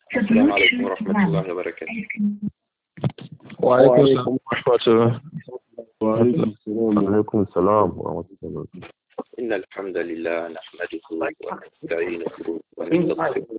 السلام عليكم ورحمة الله وبركاته. وعليكم السلام ورحمة الله. وعليكم السلام ورحمة الله. إن الحمد لله نحمده ونستعينه ونستغفره.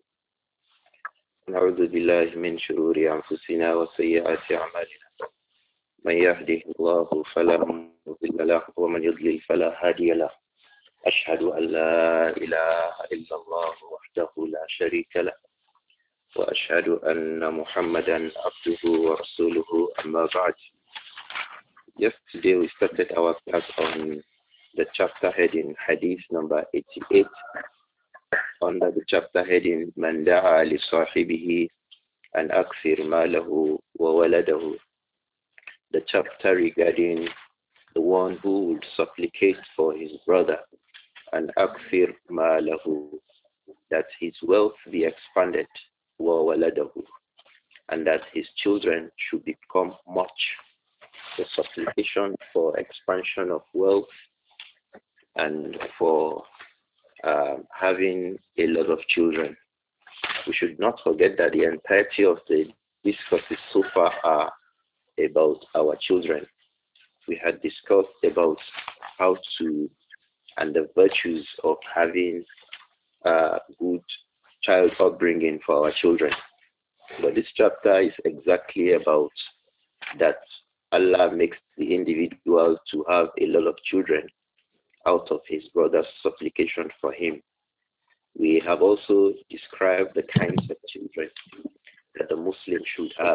نعوذ بالله من شرور أنفسنا وسيئات أعمالنا. من يهده الله فلا مضل له ومن يضلل فلا هادي له. أشهد أن لا إله إلا الله وحده لا شريك له وأشهد أن محمدا عبده ورسوله أما بعد. Yesterday we started our class on the chapter heading Hadith number 88 under the chapter heading Man da'a li sahibihi an akthir malahu wa waladahu, the chapter regarding the one who would supplicate for his brother and akthir malahu, that his wealth be expanded, wa waladahu, and that his children should become much. The supplication for expansion of wealth and for having a lot of children. We should not forget that the entirety of the discourses so far are about our children. We had discussed about how to and the virtues of having good child upbringing for our children. But this chapter is exactly about that Allah makes the individual to have a lot of children out of his brother's supplication for him. We have also described the kinds of children that the Muslim should have.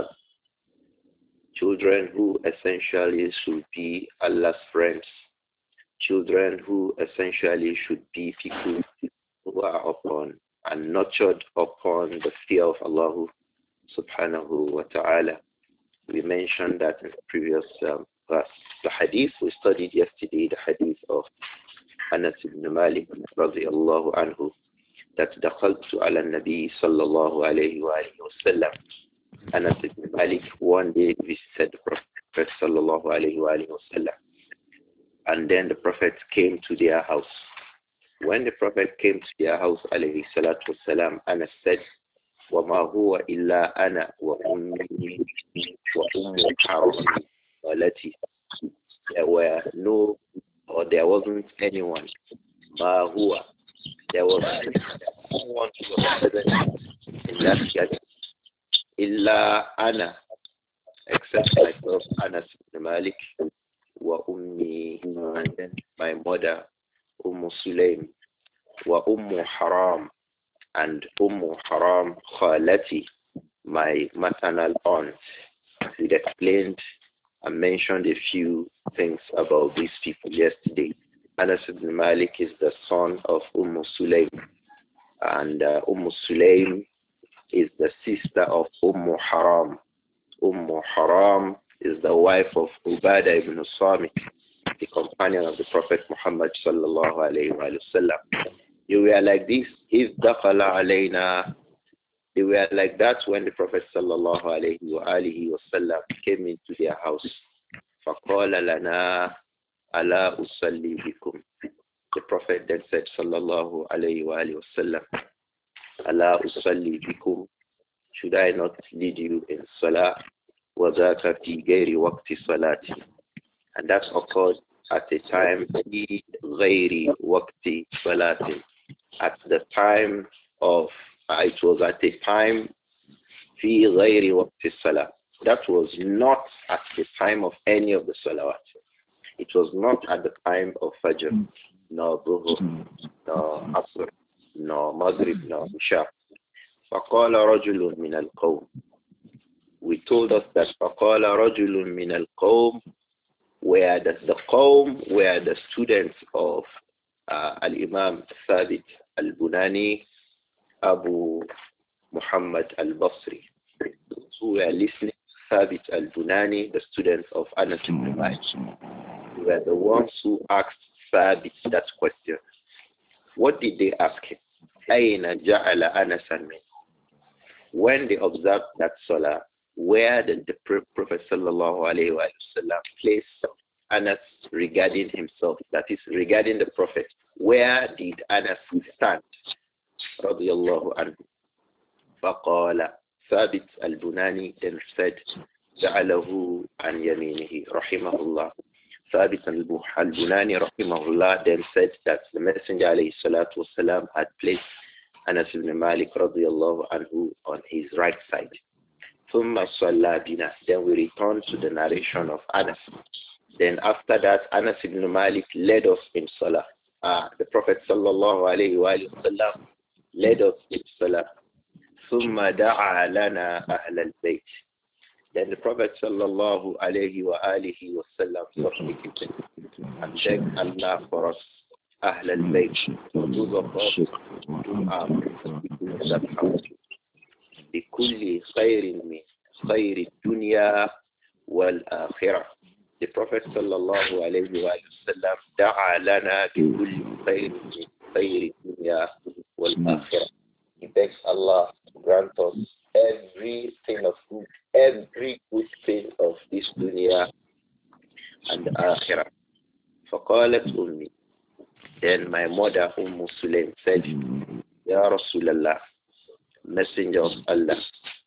Children who essentially should be Allah's friends. Children who essentially should be people who are upon and nurtured upon the fear of Allah subhanahu wa ta'ala. We mentioned that in the previous verse. The hadith we studied yesterday, the hadith of Anas ibn Malik radiyallahu anhu, that dakhaltu ala nabi sallallahu alayhi wa sallam. Anas ibn Malik one day visited the Prophet sallallahu alayhi wa sallam, and then the Prophet came to their house. When the Prophet came to their house alayhi salatu wasalam, Anas said, وَمَا هُوَ إِلَّا أَنَا وَأُمِّي وَأُمُّ حَرَامٍ وَلَتِي. There were no, or there wasn't anyone. مَا هُوَ. There was no one who was present in that gathering. إِلَّا أَنَا, except myself, Anas ibn Malik, وَأُمِّي, and then my mother, Sulaym, وَأُمُّ حَرَامٍ, and Haram Khalati, my maternal aunt. We explained and mentioned a few things about these people yesterday. Anas ibn Malik is the son of Sulaym, and Sulaym is the sister of Haram. Haram is the wife of Ubadah ibn Samit, the companion of the Prophet Muhammad sallallahu alayhi wa sallam. You were like this, if dakhala alayna. They were like that when the Prophet sallallahu alayhi wa alihi wa sallam came into their house. فَقَالَ لَنَا أَلَا أُصَلِّي بِكُمْ. The Prophet then said sallallahu alayhi wa alihi wa sallam, أَلَا أُصَلِّي بِكُمْ. Should I not lead you in salah? وَذَاكَ فِي غَيْرِ وَقْتِ صَلَاتِ. And that occurred at a time فِي غَيْرِ وَقْتِ صَلَاتِ. At the time of, it was at a time, fi ghayri waqti salah. That was not at the time of any of the salawat. It was not at the time of Fajr, nor Dhuhr, nor Asr, nor Maghrib, nor Isha. فَقَالَ رَجُلٌ مِنَ الْقَوْمِ. We told us that فَقَالَ رَجُلٌ مِنَ الْقَوْمِ were the Qawm were the students of Al-Imam Thabit Al-Bunani, Abu Muhammad Al-Basri, who were listening to Thabit Al-Bunani, the students of Anas ibn Malik. They were the ones who asked Thabit that question. What did they ask him? أَيْنَ جَعَلَ أَنَسًا مِنْهُ. When they observed that salah, where did the Prophet sallallahu alayhi wa sallam place Anas regarding himself, that is regarding the Prophet? Where did Anas stand? Radiyallahu anhu. فَقَالَ. Thabit al-Bunani then said, جعله عن يمينه رحمه الله. Thabit al-Bunani rahimahullah then said that the Messenger alayhi salatu wasalam had placed Anas ibn Malik radiyallahu anhu on his right side. ثم صلى بنا. Then we return to the narration of Anas. Then after that, Anas ibn Malik led us in Salah. The Prophet sallallahu alayhi wa sallam led us in Salah. ثم دعا لنا أهل البيت. Then the Prophet sallallahu alayhi wa alihi wa sallam supplicated and begged Allah for us, Ahl al-Bayt, for those of us who are people in that house. بكل خير من خير الدنيا والآخرة. The Prophet sallallahu alayhi wa sallam دعا لنا بكل خير من خير الدنيا والآخرة. He begs Allah to grant us everything of good, every good thing of this dunya and the akhirah. فقالت أمي. Then my mother Sulaim said, Ya Rasulallah, Messenger of Allah,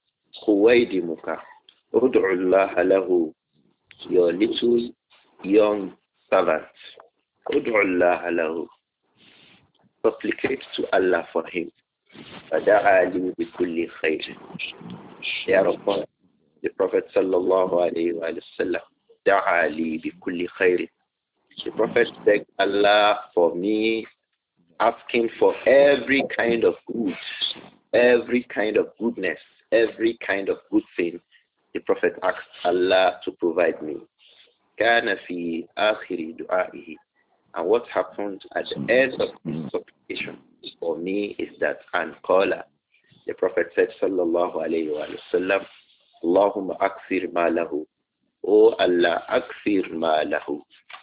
خويدمك ادعو الله له, your little young servant, ادعو الله له, supplicate to Allah for him. فدعا لي بكل خير. Thereupon the Prophet sallallahu alayhi wa sallam دعا لي بكل خير. The Prophet begged Allah for me, asking for every kind of good, every kind of goodness, every kind of good thing. The Prophet asked Allah to provide me. كان في آخر دعائه. And what happened at the end of his supplication for me is that, and qala, the Prophet said, sallallahu alayhi wa sallam, Allahumma akfir ma lahu. Oh Allah, akfir ma lahu.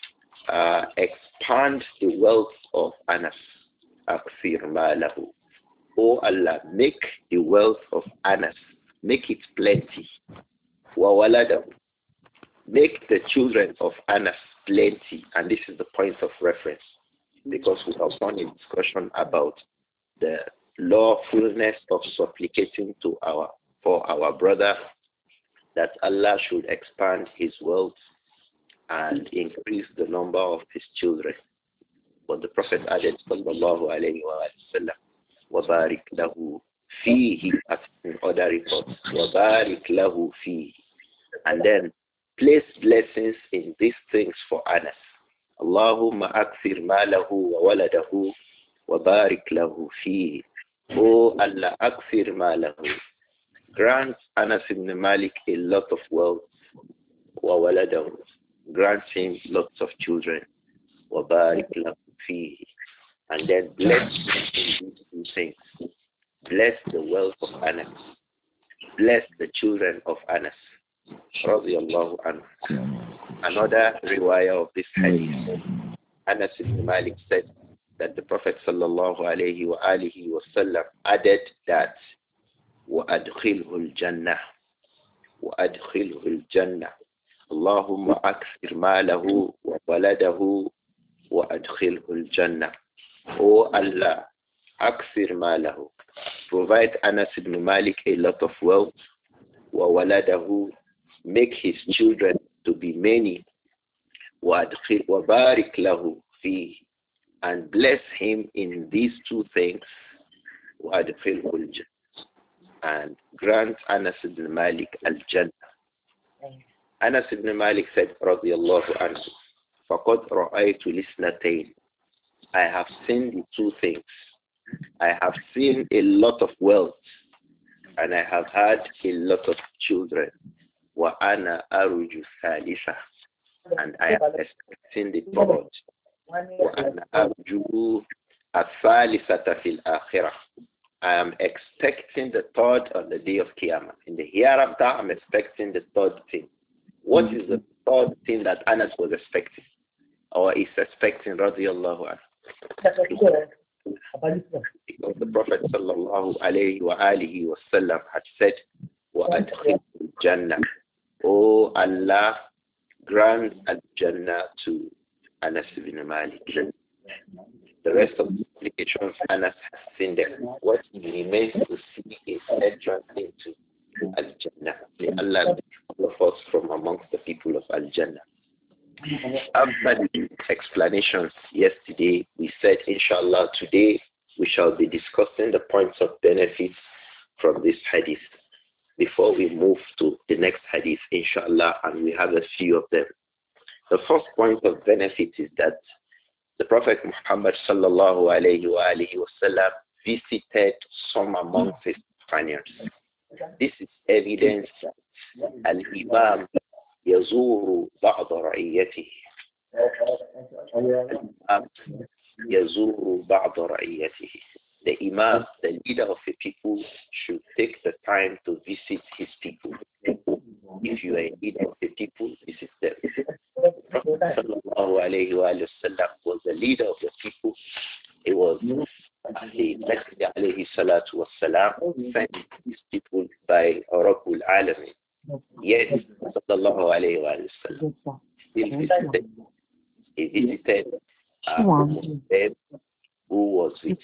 Expand the wealth of Anas. Akfir ma lahu. Oh Allah, make the wealth of Anas, make it plenty. Wa waladahu. Make the children of Anas plenty. And this is the point of reference, because we have done a discussion about the lawfulness of supplicating for our brother that Allah should expand his wealth and increase the number of his children. But the Prophet added, sallallahu alayhi wa sallam, وَبَارِكْ لَهُ فِيهِ, as in other reports, وَبَارِكْ لَهُ فِيهِ. And then place blessings in these things for Anas. Allahumma akfir malahu wa waladahu wa barik lahu fihi. Oh Allah, akfir malahu. Grant Anas ibn Malik a lot of wealth. Wa waladahu. Grant him lots of children. Wa barik lahu fihi. And then bless these two things. Bless the wealth of Anas. Bless the children of Anas. Radiyallahu anhu. Another riwayah of this hadith, Anas ibn Malik said that the Prophet sallallahu alayhi wa alihi wa sallam added that وَأَدْخِلْهُ الْجَنَّةِ وَأَدْخِلْهُ الْجَنَّةِ اللهم أكثر ماله وولده وأدخله الجنة. Oh Allah, أكثر ماله. Provide Anas ibn Malik a lot of wealth. وَوَلَدَهُ. Make his children to be many. وَبَارِكْ لَهُ فِيهِ. And bless him in these two things. وَأَدْخِلْهُ الْجَنَّةِ. And grant Anas ibn Malik al-Jannah. Anas ibn Malik said, رضي الله عنه, فَقَدْ رَأَيْتُ لِسْنَتَيْنِ. I have seen the two things. I have seen a lot of wealth, and I have had a lot of children. وَأَنَا أَرُجُ ثَالِثًا. And I am expecting the third. وَأَنَا أَرْجُو الثَّالِثَةَ فِي الْآخِرَةِ. I am expecting the third on the day of Qiyamah. In the hereafter, I am expecting the third thing. What is the third thing that Anas was expecting? Or is expecting, radiyallahu anhu? Because the Prophet sallallahu alayhi wa alihi wa sallam had said, وَأَدْخِلْ الْجَنَّةِ. Oh Allah, grant al-Jannah to Anas ibn Malik. The rest of the applications Anas has seen them. What he remains to see is entrance into Al-Jannah. May Allah make all of us from amongst the people of Al-Jannah. After the explanations yesterday, we said, inshallah, today we shall be discussing the points of benefits from this hadith before we move to the next hadith, inshallah, and we have a few of them. The first point of benefit is that the Prophet Muhammad sallallahu alayhi wa alihi wasallam visited some amongst his companions. This is evidence that al-imam yazuru ba'd ra'iyatihi. Al-imam yazuru ba'd ra'iyatihi. The imam, the leader of the people, should take the time to visit his people. If you are a leader of the people, visit them. Prophet sallallahu alayhi wa sallam was the leader of the people. He was the Messenger alayhi salatu was salam sent his people by Rabbul Alamin. Yes, sallallahu alayhi wa sallam. He visited who was with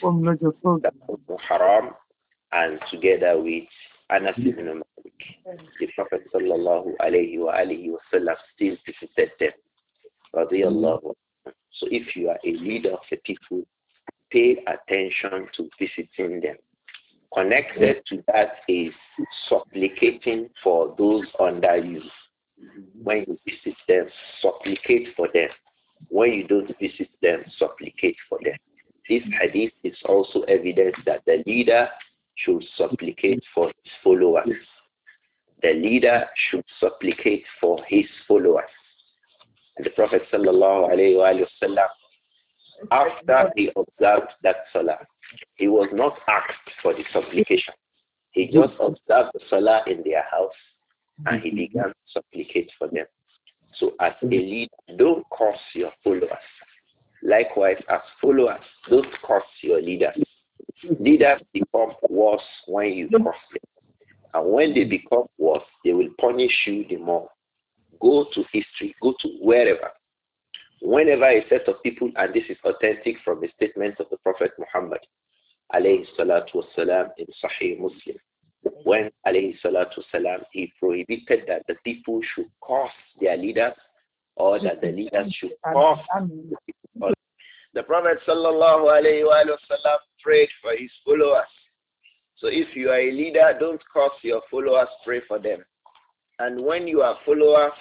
Haram and together with Anas ibn Malik. The Prophet sallallahu alayhi wa sallam still visited them. Radiyallahu. So if you are a leader of the people, pay attention to visiting them. Connected to that is supplicating for those under you. When you visit them, supplicate for them. When you don't visit them, supplicate for them. This hadith is also evidence that the leader should supplicate for his followers. The leader should supplicate for his followers. And the Prophet sallallahu alayhi wa sallam, after he observed that salah, he was not asked for the supplication. He just observed the salah in their house and he began to supplicate for them. So as a leader, don't curse your followers. Likewise, as followers, don't curse your leaders. Leaders become worse when you curse them. And when they become worse, they will punish you the more. Go to history, go to wherever. Whenever a set of people, and this is authentic from the statements of the Prophet Muhammad, alayhi salatu wasalam, in Sahih Muslim, when alayhi salatu wasalam, he prohibited that the people should curse their leaders or that the leaders should curse the people. The Prophet sallallahu alayhi wa sallam prayed for his followers. So if you are a leader, don't curse your followers, pray for them. And when you are followers,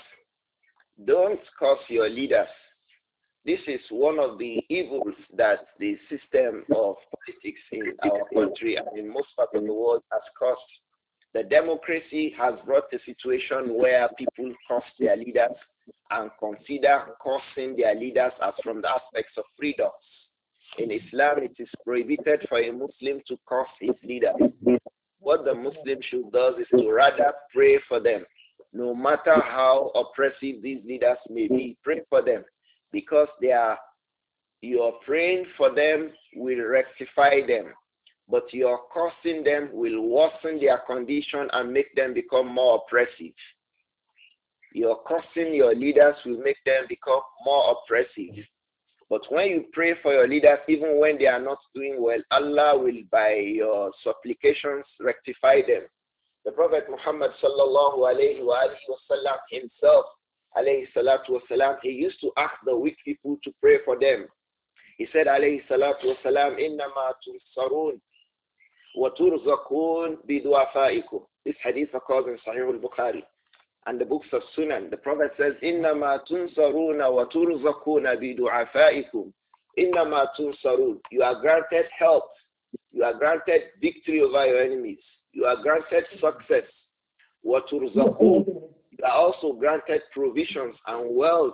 don't curse your leaders. This is one of the evils that the system of politics in our country and in most parts of the world has caused. The democracy has brought a situation where people curse their leaders and consider cursing their leaders as from the aspects of freedom. In Islam, it is prohibited for a Muslim to curse his leader. What the Muslim should do is to rather pray for them. No matter how oppressive these leaders may be, pray for them. Because your praying for them will rectify them. But your cursing them will worsen their condition and make them become more oppressive. Your cursing your leaders will make them become more oppressive. But when you pray for your leaders, even when they are not doing well, Allah will, by your supplications, rectify them. The Prophet Muhammad sallallahu alayhi wa sallam himself, alayhi salatu wasalam, he used to ask the weak people to pray for them. He said, alayhi salatu wasalam, innama tunsarun wa turzakun bidu'afaikum. This hadith occurs in Sahih al-Bukhari and the books of Sunan. The Prophet says, innama tunsaruna wa turzakuna bidu'afaikum. Innama tunsarun. You are granted help. You are granted victory over your enemies. You are granted success. Wa turzakun. You are also granted provisions and wealth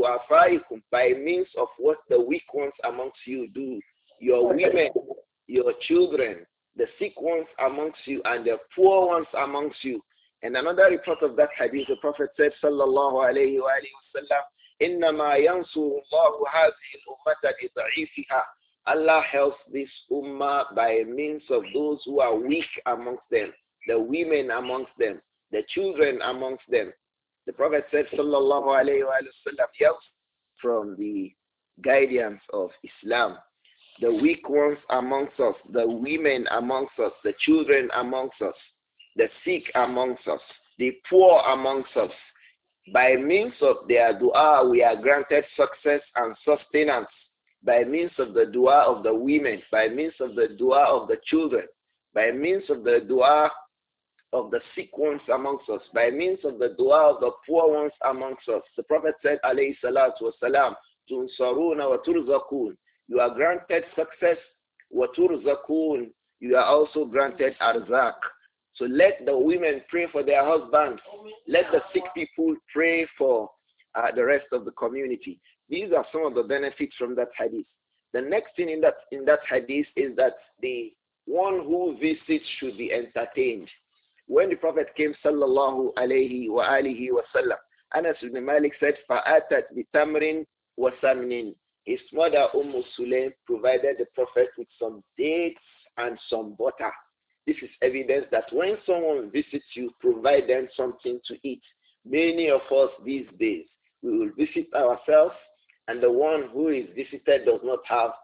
by means of what the weak ones amongst you do. Your women, your children, the sick ones amongst you, and the poor ones amongst you. And another report of that hadith, the Prophet said, sallallahu alayhi wa sallam, إِنَّمَا يَنْصُرُ اللَّهُ هَذِهِ الْأُمَّةَ بِضَعِيفِهَا. Allah helps this ummah by means of those who are weak amongst them, the women amongst them, the children amongst them. The Prophet said, sallallahu alayhi wa sallam, helps from the guidance of Islam. The weak ones amongst us, the women amongst us, the children amongst us. the sick amongst us, the poor amongst us. By means of their dua, we are granted success and sustenance. By means of the dua of the women, by means of the dua of the children, by means of the dua of the sick ones amongst us, by means of the dua of the poor ones amongst us. The Prophet said, alayhi salatu wasalam, tunsaruna wa turzakun. You are granted success, wa turzakun. You are also granted arzak. So let the women pray for their husbands. Let the sick people pray for the rest of the community. These are some of the benefits from that hadith. The next thing in that hadith is that the one who visits should be entertained. When the Prophet came, sallallahu alayhi wa alihi wa sallam, Anas ibn Malik said, فَأَتَتْ بِتَمْرٍ وَسَمْنٍ. His mother, Sulaym, provided the Prophet with some dates and some butter. This is evidence that when someone visits you, provide them something to eat. Many of us these days, we will visit ourselves, and the one who is visited does not have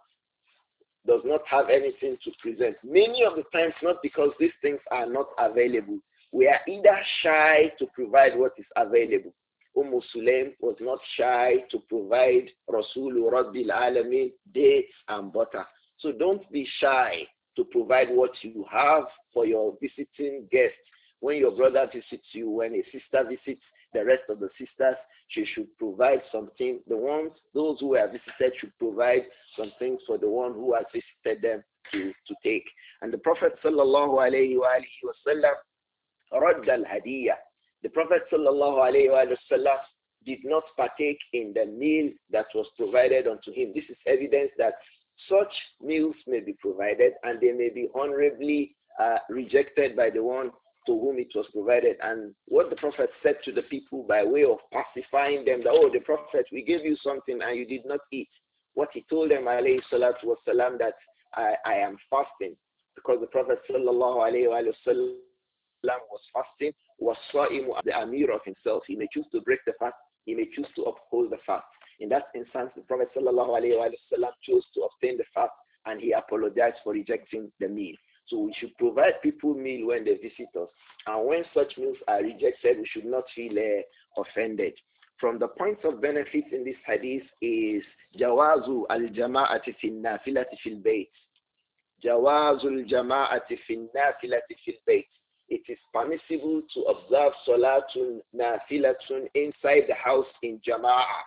anything to present. Many of the times, not because these things are not available. We are either shy to provide what is available. Sulaym was not shy to provide Rasulul Rabbil Alameen dates and butter. So don't be shy to provide what you have for your visiting guests. When your brother visits you, when a sister visits the rest of the sisters, she should provide something. Those who are visited should provide some things for the one who has visited them to take. And the Prophet sallallahu alayhi wa alihi wa sallam radd al-hadiyah. The Prophet sallallahu alayhi wa sallam did not partake in the meal that was provided unto him. This is evidence that such meals may be provided and they may be honorably rejected by the one to whom it was provided. And what the Prophet said to the people by way of pacifying them, that, oh, the Prophet, we gave you something and you did not eat. What he told them, alayhi salatu wasalam, that I am fasting. Because the Prophet sallallahu alayhi wa sallam was fasting, was sa'imu, the amir of himself. He may choose to break the fast, he may choose to uphold the fast. In that instance, the Prophet sallallahu alayhi wa sallam chose to obtain the fast and he apologized for rejecting the meal. So we should provide people meal when they visit us. And when such meals are rejected, we should not feel offended. From the points of benefit in this hadith is jawazu al-jama'ati fi nafilati fil bayt. Jawazu al-jama'ati fi nafilati fil bayt. It is permissible to observe salatun nafilatun inside the house in jama'ah.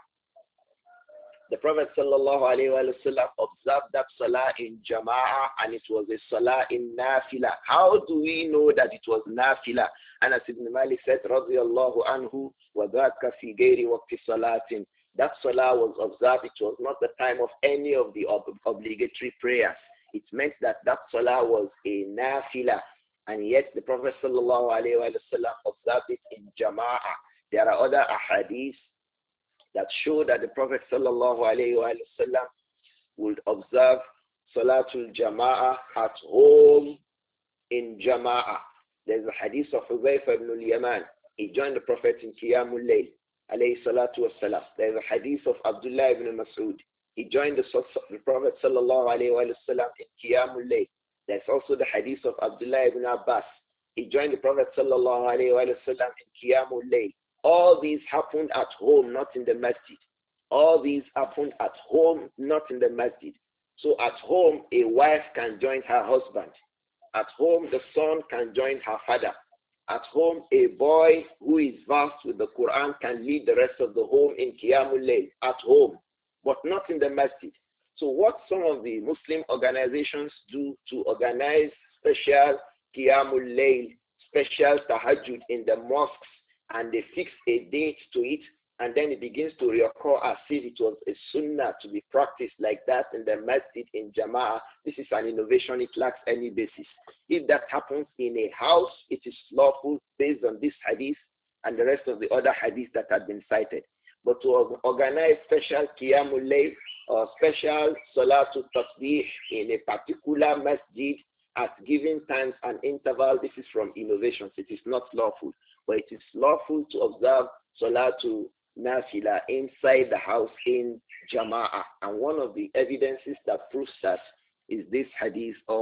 The Prophet sallallahu alayhi wa sallam observed that salah in jama'ah and it was a salah in nafila. How do we know that it was nafila? Anas ibn Malik said, radiyallahu anhu, wa dhaka fi ghairi waqti salatin. That salah was observed. It was not the time of any of the obligatory prayers. It meant that salah was a nafila. And yet the Prophet sallallahu alayhi wa sallam observed it in jama'ah. There are other ahadith that show that the Prophet sallallahu alayhi wa sallam would observe Salatul Jama'ah at home in Jama'ah. There's a hadith of Hudhayfa ibn al-Yaman. He joined the Prophet in Qiyamul Layl, alayhi salatu wassalam. There's a hadith of Abdullah ibn Mas'ud. He joined the Prophet sallallahu alayhi wa sallam in Qiyamul Layl. There's also the hadith of Abdullah ibn Abbas. He joined the Prophet sallallahu alayhi wa sallam in Qiyamul Layl. All these happened at home, not in the masjid. All these happened at home, not in the masjid. So at home, a wife can join her husband. At home, the son can join her father. At home, a boy who is versed with the Quran can lead the rest of the home in Qiyamul Layl, at home, but not in the masjid. So what some of the Muslim organizations do to organize special Qiyamul Layl, special tahajjud in the mosques, and they fix a date to it, and then it begins to reoccur as if it was a sunnah to be practiced like that in the masjid in Jama'ah. This is an innovation. It lacks any basis. If that happens in a house, it is lawful based on this hadith and the rest of the other hadiths that have been cited. But to organize special Qiyamul Layl or special Salatul Tasbih in a particular masjid at given times and interval, this is from innovations. It is not lawful. But it is lawful to observe Salatul Nafila inside the house in Jama'ah. And one of the evidences that proves that is this hadith of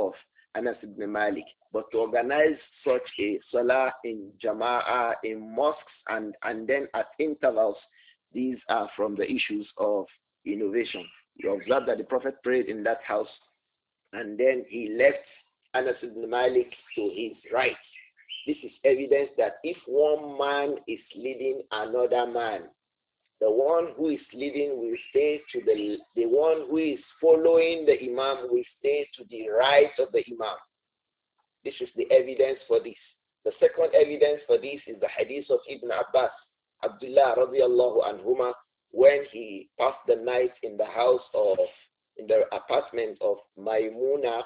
Anas ibn Malik. But to organize such a salah in jama'ah, in mosques, and then at intervals, these are from the issues of innovation. You observe that the Prophet prayed in that house, and then he left Anas ibn Malik to his right. This is evidence that if one man is leading another man, the one who is leading will stay to the one who is following the Imam will stay to the right of the Imam. This is the evidence for this. The second evidence for this is the hadith of Ibn Abbas, Abdullah radiallahu anhuma, when he passed the night in the apartment of Maimuna,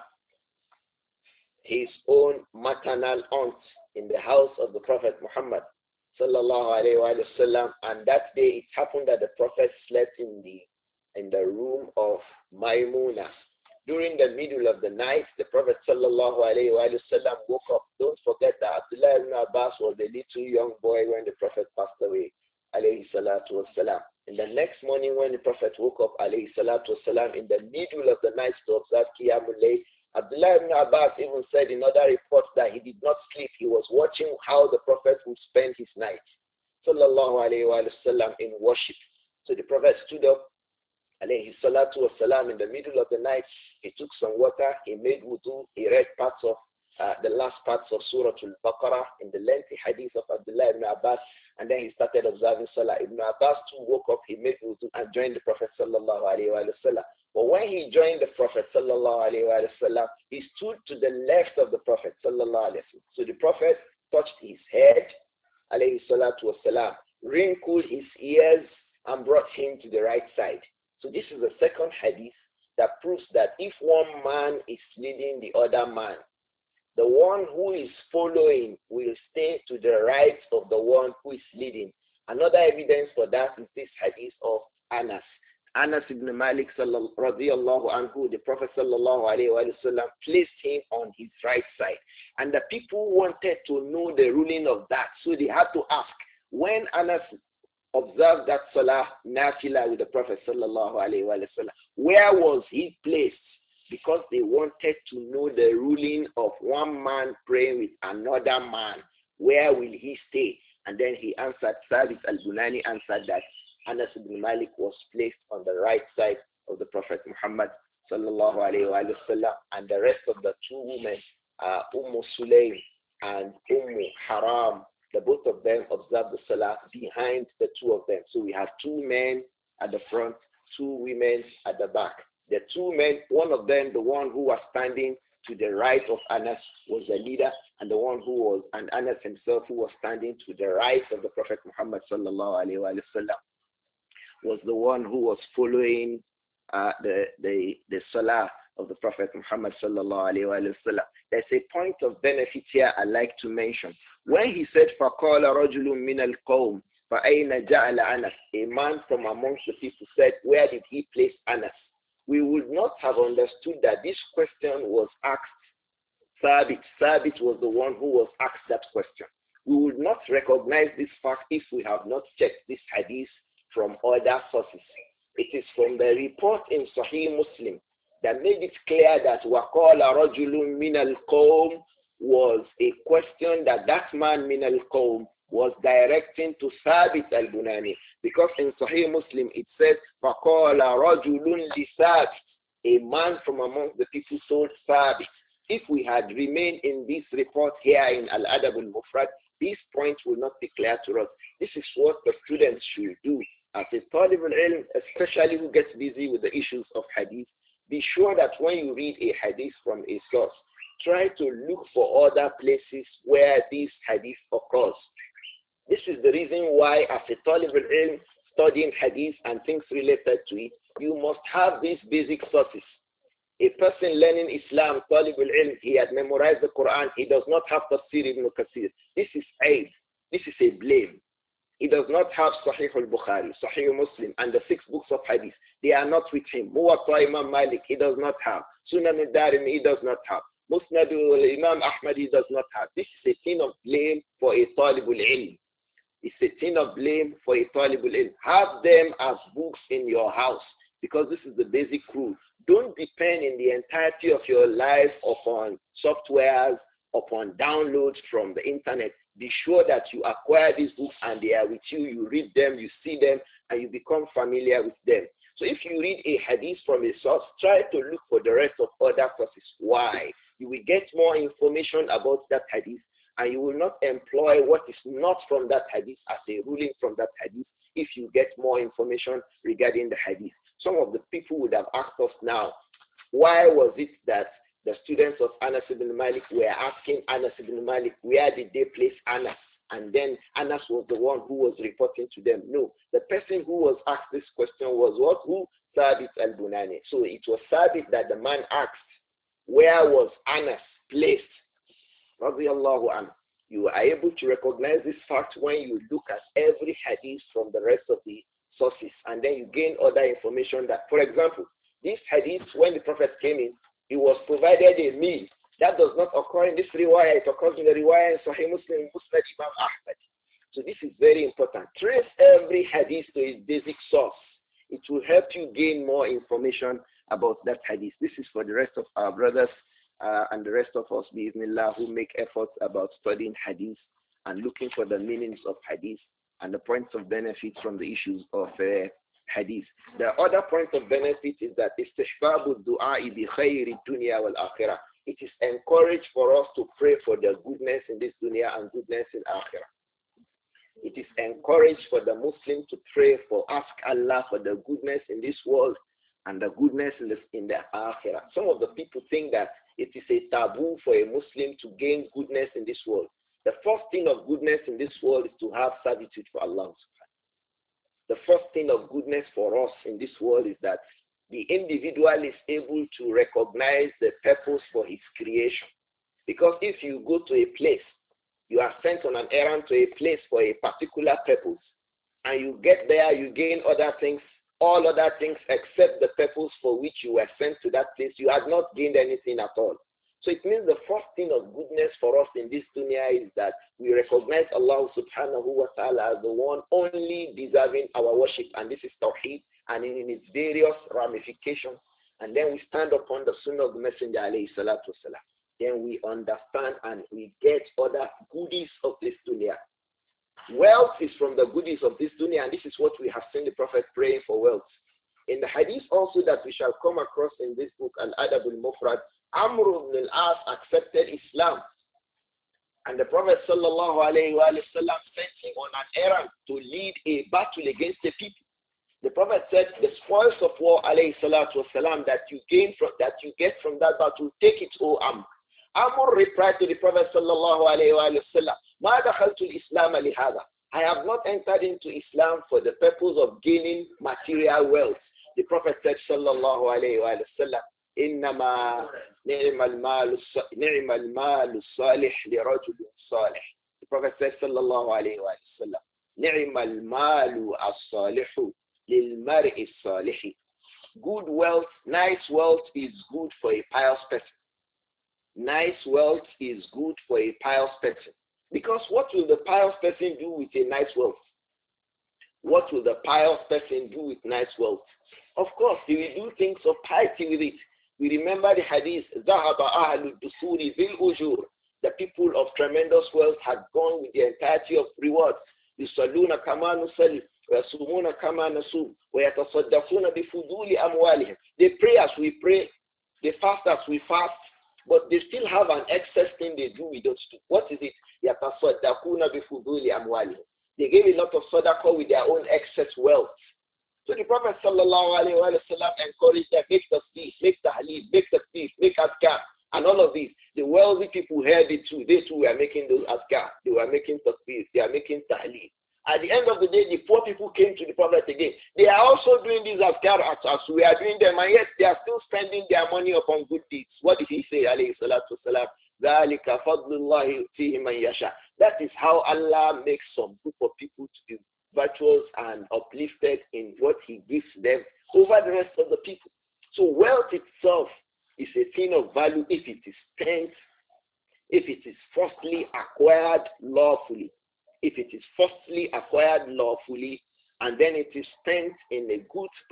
his own maternal aunt, in the house of the Prophet Muhammad sallallahu alayhi wa sallam. And that day it happened that the Prophet slept in the room of Maimuna. During the middle of the night, the Prophet sallallahu alayhi wa sallam woke up. Don't forget that Abdullah ibn Abbas was a little young boy when the Prophet passed away, alayhi salatu wasalam. And the next morning when the Prophet woke up, alayhi salatu wasalam, in the middle of the night to observe Qiyamul Layl, Abdullah ibn Abbas even said in other reports that he did not sleep. He was watching how the Prophet would spend his night, sallallahu alayhi wa sallam, in worship. So the Prophet stood up, alayhi salatu wasalam, in the middle of the night. He took some water, he made wudu, he read parts of the last parts of Surah Al-Baqarah in the lengthy hadith of Abdullah ibn Abbas, and then he started observing Salah. Ibn Abbas too woke up, he made wudu and joined the Prophet sallallahu alayhi wa sallam. But when he joined the Prophet sallallahu alayhi wa sallam, he stood to the left of the Prophet sallallahu alayhi wa sallam. So the Prophet touched his head, alayhi salatu wasalam, wrinkled his ears and brought him to the right side. So this is the second hadith that proves that if one man is leading the other man, the one who is following will stay to the right of the one who is leading. Another evidence for that is this hadith of Anas. Anas ibn Malik radiallahu anhu, the Prophet sallallahu alayhi wa sallam placed him on his right side. And the people wanted to know the ruling of that. So they had to ask, when Anas observed that salah nafila with the Prophet sallallahu alayhi wa sallam, where was he placed? Because they wanted to know the ruling of one man praying with another man. Where will he stay? And then he answered, Thabit al-Bunani answered that Anas ibn Malik was placed on the right side of the Prophet Muhammad sallallahu alayhi wa sallam, and the rest of the two women, Sulaym and Haram, the both of them observed the salah behind the two of them. So we have two men at the front, two women at the back. The two men, one of them, the one who was standing to the right of Anas, was the leader, and the one who was, and Anas himself, who was standing to the right of the Prophet Muhammad sallallahu alayhi wa sallam, was the one who was following the salah of the Prophet Muhammad sallallahu alayhi wa sallam. There's a point of benefit here I like to mention. When he said, فَقَالَ رَجُلٌ مِنَ الْقَوْمِ فَأَيْنَ جَعَلَ أَنَسٍ, a man from amongst the people said, where did he place Anas? We would not have understood that this question was asked Thabit. Thabit was the one who was asked that question. We would not recognize this fact if we have not checked this hadith from other sources. It is from the report in Sahih Muslim that made it clear that وَقَالَ رَجُلٌ مِنَ الْقَوْمِ was a question that man min al-qawm was directing to Thabit al-Bunani. Because in Sahih Muslim it says, فَقَالَ رَجُلٌ لِثَابِتٍ, a man from among the people told Thabit. If we had remained in this report here in Al-Adab al-Mufrad, this point will not be clear to us. This is what the students should do. As a talib al-ilm, especially who gets busy with the issues of hadith, be sure that when you read a hadith from a source, try to look for other places where this hadith occurs. This is the reason why, as a talib al-ilm studying hadith and things related to it, you must have these basic sources. A person learning Islam, talib al-ilm, he has memorized the Quran, he does not have Tafsir ibn Kathir. This is aid. This is a blame. He does not have Sahih al-Bukhari, Sahih Muslim, and the 6 books of hadith. They are not with him. Muwatta Imam Malik, he does not have. Sunan al-Darimi, he does not have. Musnad al-Imam Ahmad, he does not have. This is a thing of blame for a talib al-ilm. It's a thing of blame for a talib al-ilm. Have them as books in your house, because this is the basic rule. Don't depend in the entirety of your life upon softwares, upon downloads from the internet. Be sure that you acquire these books and they are with you. You read them, you see them, and you become familiar with them. So if you read a hadith from a source, try to look for the rest of other sources. Why? You will get more information about that hadith, and you will not employ what is not from that hadith as a ruling from that hadith if you get more information regarding the hadith. Some of the people would have asked us now, why was it that the students of Anas ibn Malik were asking Anas ibn Malik, where did they place Anas? And then Anas was the one who was reporting to them. No, the person who was asked this question was what? Who? Thabit al-Bunani. So it was Thabit that the man asked, where was Anas placed? Radiallahu anhu. You are able to recognize this fact when you look at every hadith from the rest of the sources, and then you gain other information that, for example, this hadith, when the Prophet came in, he was provided a meal. That does not occur in this riwayah. It occurs in the riwayah in Sahih Muslim, Musnad Imam Ahmad. So this is very important. Trace every hadith to its basic source. It will help you gain more information about that hadith. This is for the rest of our brothers and the rest of us, bi'idhnillah, who make efforts about studying hadith and looking for the meanings of hadith and the points of benefit from the issues of hadith. The other point of benefit is that istihbabu du'a bi khayri dunya wal akhirah. It is encouraged for us to pray for the goodness in this dunya and goodness in akhirah. It is encouraged for the Muslim to pray for, ask Allah for the goodness in this world and the goodness in the akhirah. Some of the people think that it is a taboo for a Muslim to gain goodness in this world. The first thing of goodness in this world is to have servitude for Allah. The first thing of goodness for us in this world is that the individual is able to recognize the purpose for his creation. Because if you go to a place, you are sent on an errand to a place for a particular purpose, and you get there, you gain other things, all other things except the purpose for which you were sent to that place, you have not gained anything at all. So it means the first thing of goodness for us in this dunya is that we recognize Allah subhanahu wa ta'ala as the one only deserving our worship, and this is Tawheed, and in its various ramifications. And then we stand upon the sunnah of the Messenger alayhi salatu wasalam. Then we understand and we get other goodies of this dunya. Wealth is from the goodies of this dunya, and this is what we have seen the Prophet praying for wealth. In the hadith also that we shall come across in this book, Al-Adab al-Mufrad, Amr ibn al-As accepted Islam. And the Prophet sallallahu alayhi wa sallam sent him on an errand to lead a battle against the people. The Prophet said, the spoils of war alayhi salatu wasalam that you get from that battle, take it, O Amr. Amr replied to the Prophet sallallahu alayhi wa sallam, Ma dakhaltu al-Islam lihada. I have not entered into Islam for the purpose of gaining material wealth. The Prophet said sallallahu alayhi wa sallam, إنما نعم المال الصالح لرجل صالح. The Prophet said sallallahu alayhi wa sallam, نعم المال الصالح للمرء الصالح. Good wealth, nice wealth is good for a pious person. Nice wealth is good for a pious person. Because what will the pious person do with a nice wealth? What will the pious person do with nice wealth? Of course, he will do things of piety with it. We remember the hadith, ذَهَبَ أَهْلُ الدُّسُورِ بِالْأُجُورِ. The people of tremendous wealth had gone with the entirety of rewards. يُصَلُّونَ كَمَا نُصَلِّ وَيَصُومُونَ كَمَا نَصُومُ وَيَتَصَدَّقُونَ بِفُضُولِ أَمْوَالِهِمْ. They pray as we pray. They fast as we fast. But they still have an excess thing they do, we don't do. What is it? يَتَصَدَّقُونَ بِفُضُولِ أَمْوَالِهِمْ. They gave a lot of sadaqah with their own excess wealth. So the Prophet sallallahu alayhi wa sallam encouraged them, make tasbih, make tahleel, make tasbih, make azkar, and all of these. The wealthy people heard it too. They too were making those azkar. They were making tasbih. They are making tahleel. At the end of the day, the poor people came to the Prophet again. They are also doing these azkar as we are doing them, and yet they are still spending their money upon good deeds. What did he say, alayhi salatu wasalam? ذَلِكَ فَضْلُ اللَّهِ فِيهِ مَنْ يَشَاءُ. That is how Allah makes some group of people to be virtuous and uplifted in what he gives them over the rest of the people. So wealth itself is a thing of value if it is spent, if it is firstly acquired lawfully. If it is firstly acquired lawfully and then it is spent in a good path,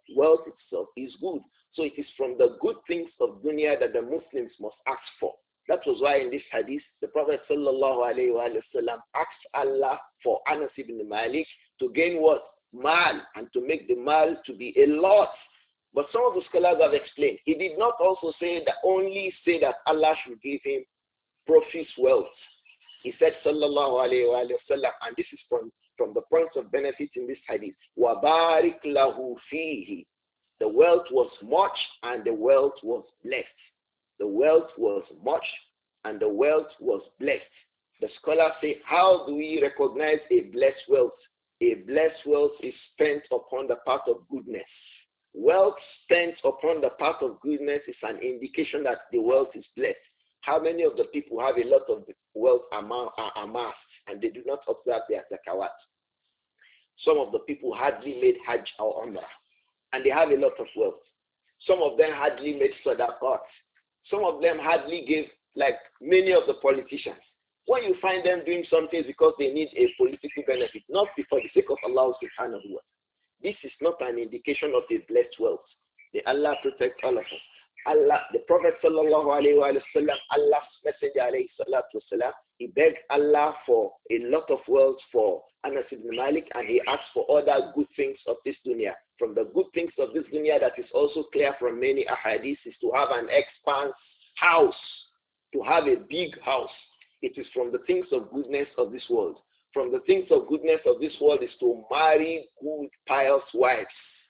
wealth itself is good. So it is from the good things of dunya that the Muslims must ask for. That was why in this hadith, the Prophet sallallahu alayhi wa sallam asked Allah for Anas ibn Malik to gain what? Mal, and to make the mal to be a lot. But some of the scholars have explained. He did not also say that only say that Allah should give him profits, wealth. He said sallallahu alayhi wa sallam, and this is from the points of benefit in this hadith, وَبَارِكْ لَهُ فِيهِ. The wealth was much and the wealth was blessed. The wealth was much and the wealth was blessed. The scholars say, how do we recognize a blessed wealth? A blessed wealth is spent upon the path of goodness. Wealth spent upon the path of goodness is an indication that the wealth is blessed. How many of the people have a lot of wealth amassed and they do not observe their zakawat? Some of the people hardly made Hajj or Umrah and they have a lot of wealth. Some of them hardly made sadaqat. Some of them hardly gave, like many of the politicians. When you find them doing something because they need a political benefit, not for the sake of Allah subhanahu wa ta'ala. This is not an indication of a blessed wealth. May Allah protect all of us. Allah, the Prophet sallallahu alayhi wa sallam, Allah's messenger alayhi salatu wasalam, he begged Allah for a lot of wealth for Anas ibn Malik, and he asked for other good things of this dunya. From the good things of this dunya that is also clear from many ahadith is to have an expanse house, to have a big house. It is from the things of goodness of this world. From the things of goodness of this world is to marry good, pious wives.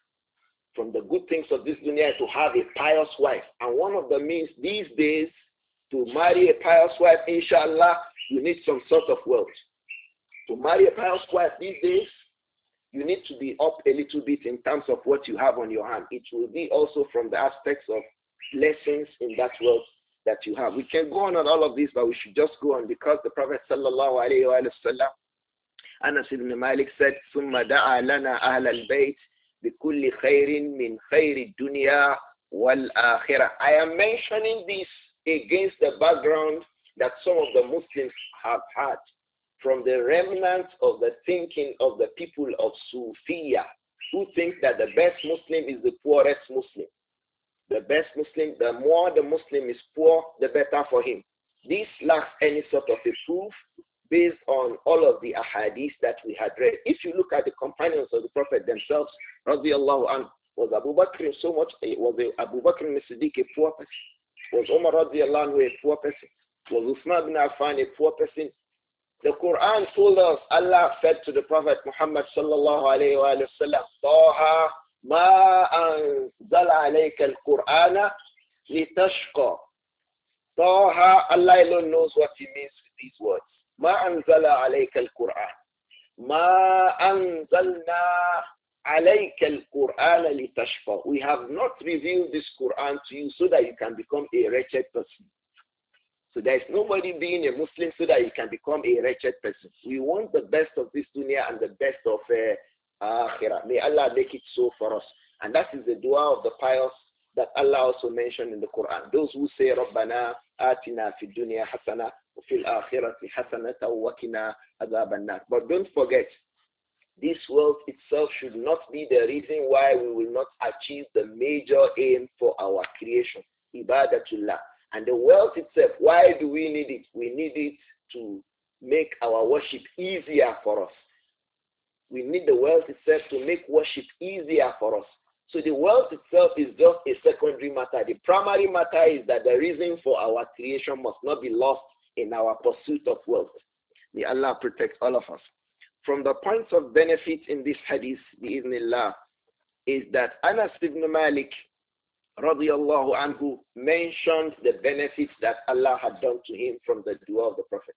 From the good things of this dunya is to have a pious wife. And one of the means these days to marry a pious wife, inshallah, you need some sort of wealth. To marry a pious wife these days, you need to be up a little bit in terms of what you have on your hand. It will be also from the aspects of blessings in that wealth that you have. We can go on all of this, but we should just go on because the Prophet sallallahu alayhi wa sallam, Anas ibn Malik said, ثُمَّ دَعَى لَنَا أَهْلَ الْبَيْتِ بِكُلِّ خَيْرٍ مِّنْ خَيْرِ الدُّنْيَا وَالْآخِرَةِ. I am mentioning this against the background that some of the Muslims have had from the remnants of the thinking of the people of Sufiya, who think that the best Muslim is the poorest Muslim. The best Muslim, the more the Muslim is poor, the better for him. This lacks any sort of a proof based on all of the ahadith that we had read. If you look at the companions of the Prophet themselves, radiallahu anhu, was Abu Bakr so much, was Abu Bakr as-Siddiq a poor person? Was Umar radiallahu anhu a poor person? Was Uthman ibn Affan a poor person? The Quran told us, Allah said to the Prophet Muhammad sallallahu alayhi wa sallam, Taha ma anzala alayka al-Qur'ana litashqa. Taha, Allah alone knows what he means with these words. Ma anzala alayka al-Qur'an. Ma anzalna alayka al-Qur'ana litashqa. We have not revealed this Quran to you so that you can become a wretched person. So there is nobody being a Muslim so that you can become a wretched person. We want the best of this dunya and the best of akhirah. May Allah make it so for us. And that is the dua of the pious that Allah also mentioned in the Quran. Those who say, Rabbana atina fi dunya hasana wa fil akhirati hasanata wa qina adhaban nar. But don't forget, this wealth itself should not be the reason why we will not achieve the major aim for our creation, ibadatullah. And the wealth itself, why do we need it? We need it to make our worship easier for us. We need the wealth itself to make worship easier for us. So the wealth itself is just a secondary matter. The primary matter is that the reason for our creation must not be lost in our pursuit of wealth. May Allah protect all of us. From the points of benefit in this hadith, bi'idhnillah, is that Anas ibn Malik radiyallahu anhu mentioned the benefits that Allah had done to him from the dua of the Prophet.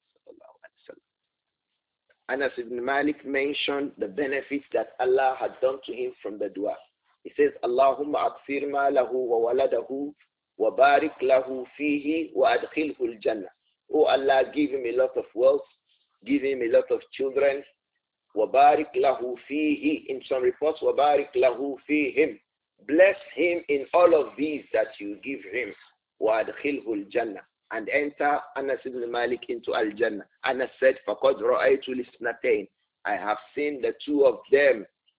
Anas ibn Malik mentioned the benefits that Allah had done to him from the dua. He says, Allahumma akfir ma lahu wa waladahu wa barik lahu fihi wa adkhilhu al-jannah. Oh Allah, give him a lot of wealth, give him a lot of children, wa barik lahu fihi, in some reports, wa barik lahu fihim. Bless him in all of these that you give him. وَأَدْخِلْهُ الْجَنَّةِ. And enter Anas ibn Malik into Al-Jannah. Anas said, فَقَدْ رَأَيْتُ الْإِثْنَتَيْنِ. I have seen the two of them.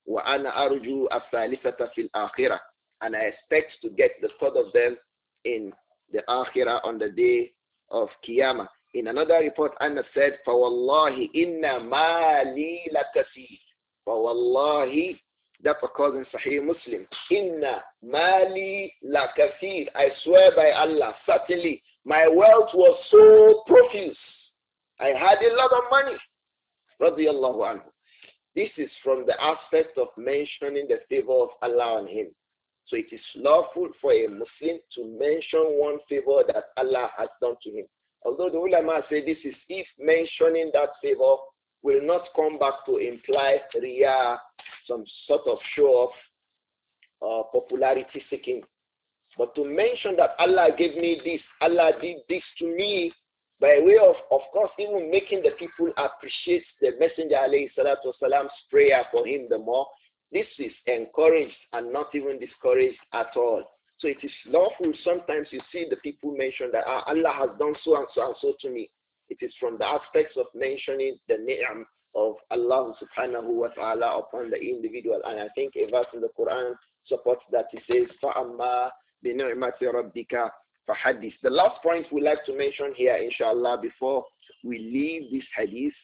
وَأَنَا أَرْجُو الثَّالِثَةَ فِي الْآخِرَةِ. And I expect to get the third of them in the Akhirah on the day of Qiyamah. In another report, Anna said, فَوَاللَّهِ إِنَّ مَالِي لَكَثِيرٌ. فَوَاللَّهِ, that occurs in Sahih Muslim. Inna mali la kathir. I swear by Allah, certainly my wealth was so profuse. I had a lot of money. Radiyallahu anhu. This is from the aspect of mentioning the favor of Allah on him. So it is lawful for a Muslim to mention one favor that Allah has done to him. Although the ulama say this is if mentioning that favor will not come back to imply riyah, some sort of show of popularity seeking. But to mention that Allah gave me this, Allah did this to me, by way of course, even making the people appreciate the Messenger alayhi salatu wasalam's prayer for him the more, this is encouraged and not even discouraged at all. So it is lawful. Sometimes you see the people mention that Allah has done so and so and so to me. It is from the aspects of mentioning the ni'am of Allah subhanahu wa ta'ala upon the individual. And I think a verse in the Quran supports that. It says, فَأَمَّا بِنِعْمَةِ رَبِّكَ فَحَدِّث. The last point we like to mention here, inshallah, before we leave this hadith,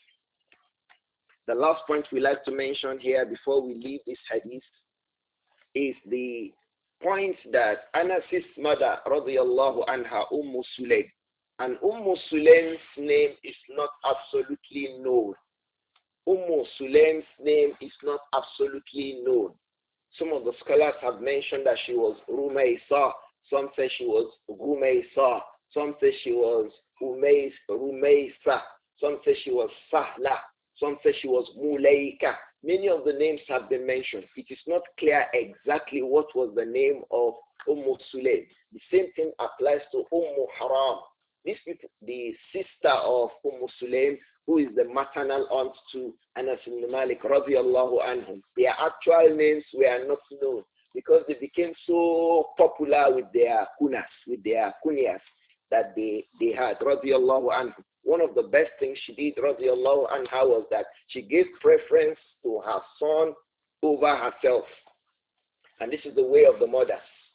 the last point we like to mention here before we leave this hadith is the point that Anas's mother, radiyallahu anha, Sulaym. And Sulaym's name is not absolutely known. Sulaym's name is not absolutely known. Some of the scholars have mentioned that she was Rumaysa. Some say she was Gumaysa. Some say she was Rumaysa. Some say she was Sahla. Some say she was Mulaika. Many of the names have been mentioned. It is not clear exactly what was the name of Sulaym. The same thing applies to Haram. This is the sister of Sulaym, who is the maternal aunt to Anas ibn Malik, radiyallahu anhum. Their actual names were not known because they became so popular with their kunyas that they had, radiyallahu anhum. One of the best things she did, radiyallahu anha, was that she gave preference to her son over herself. And this is the way of the mothers.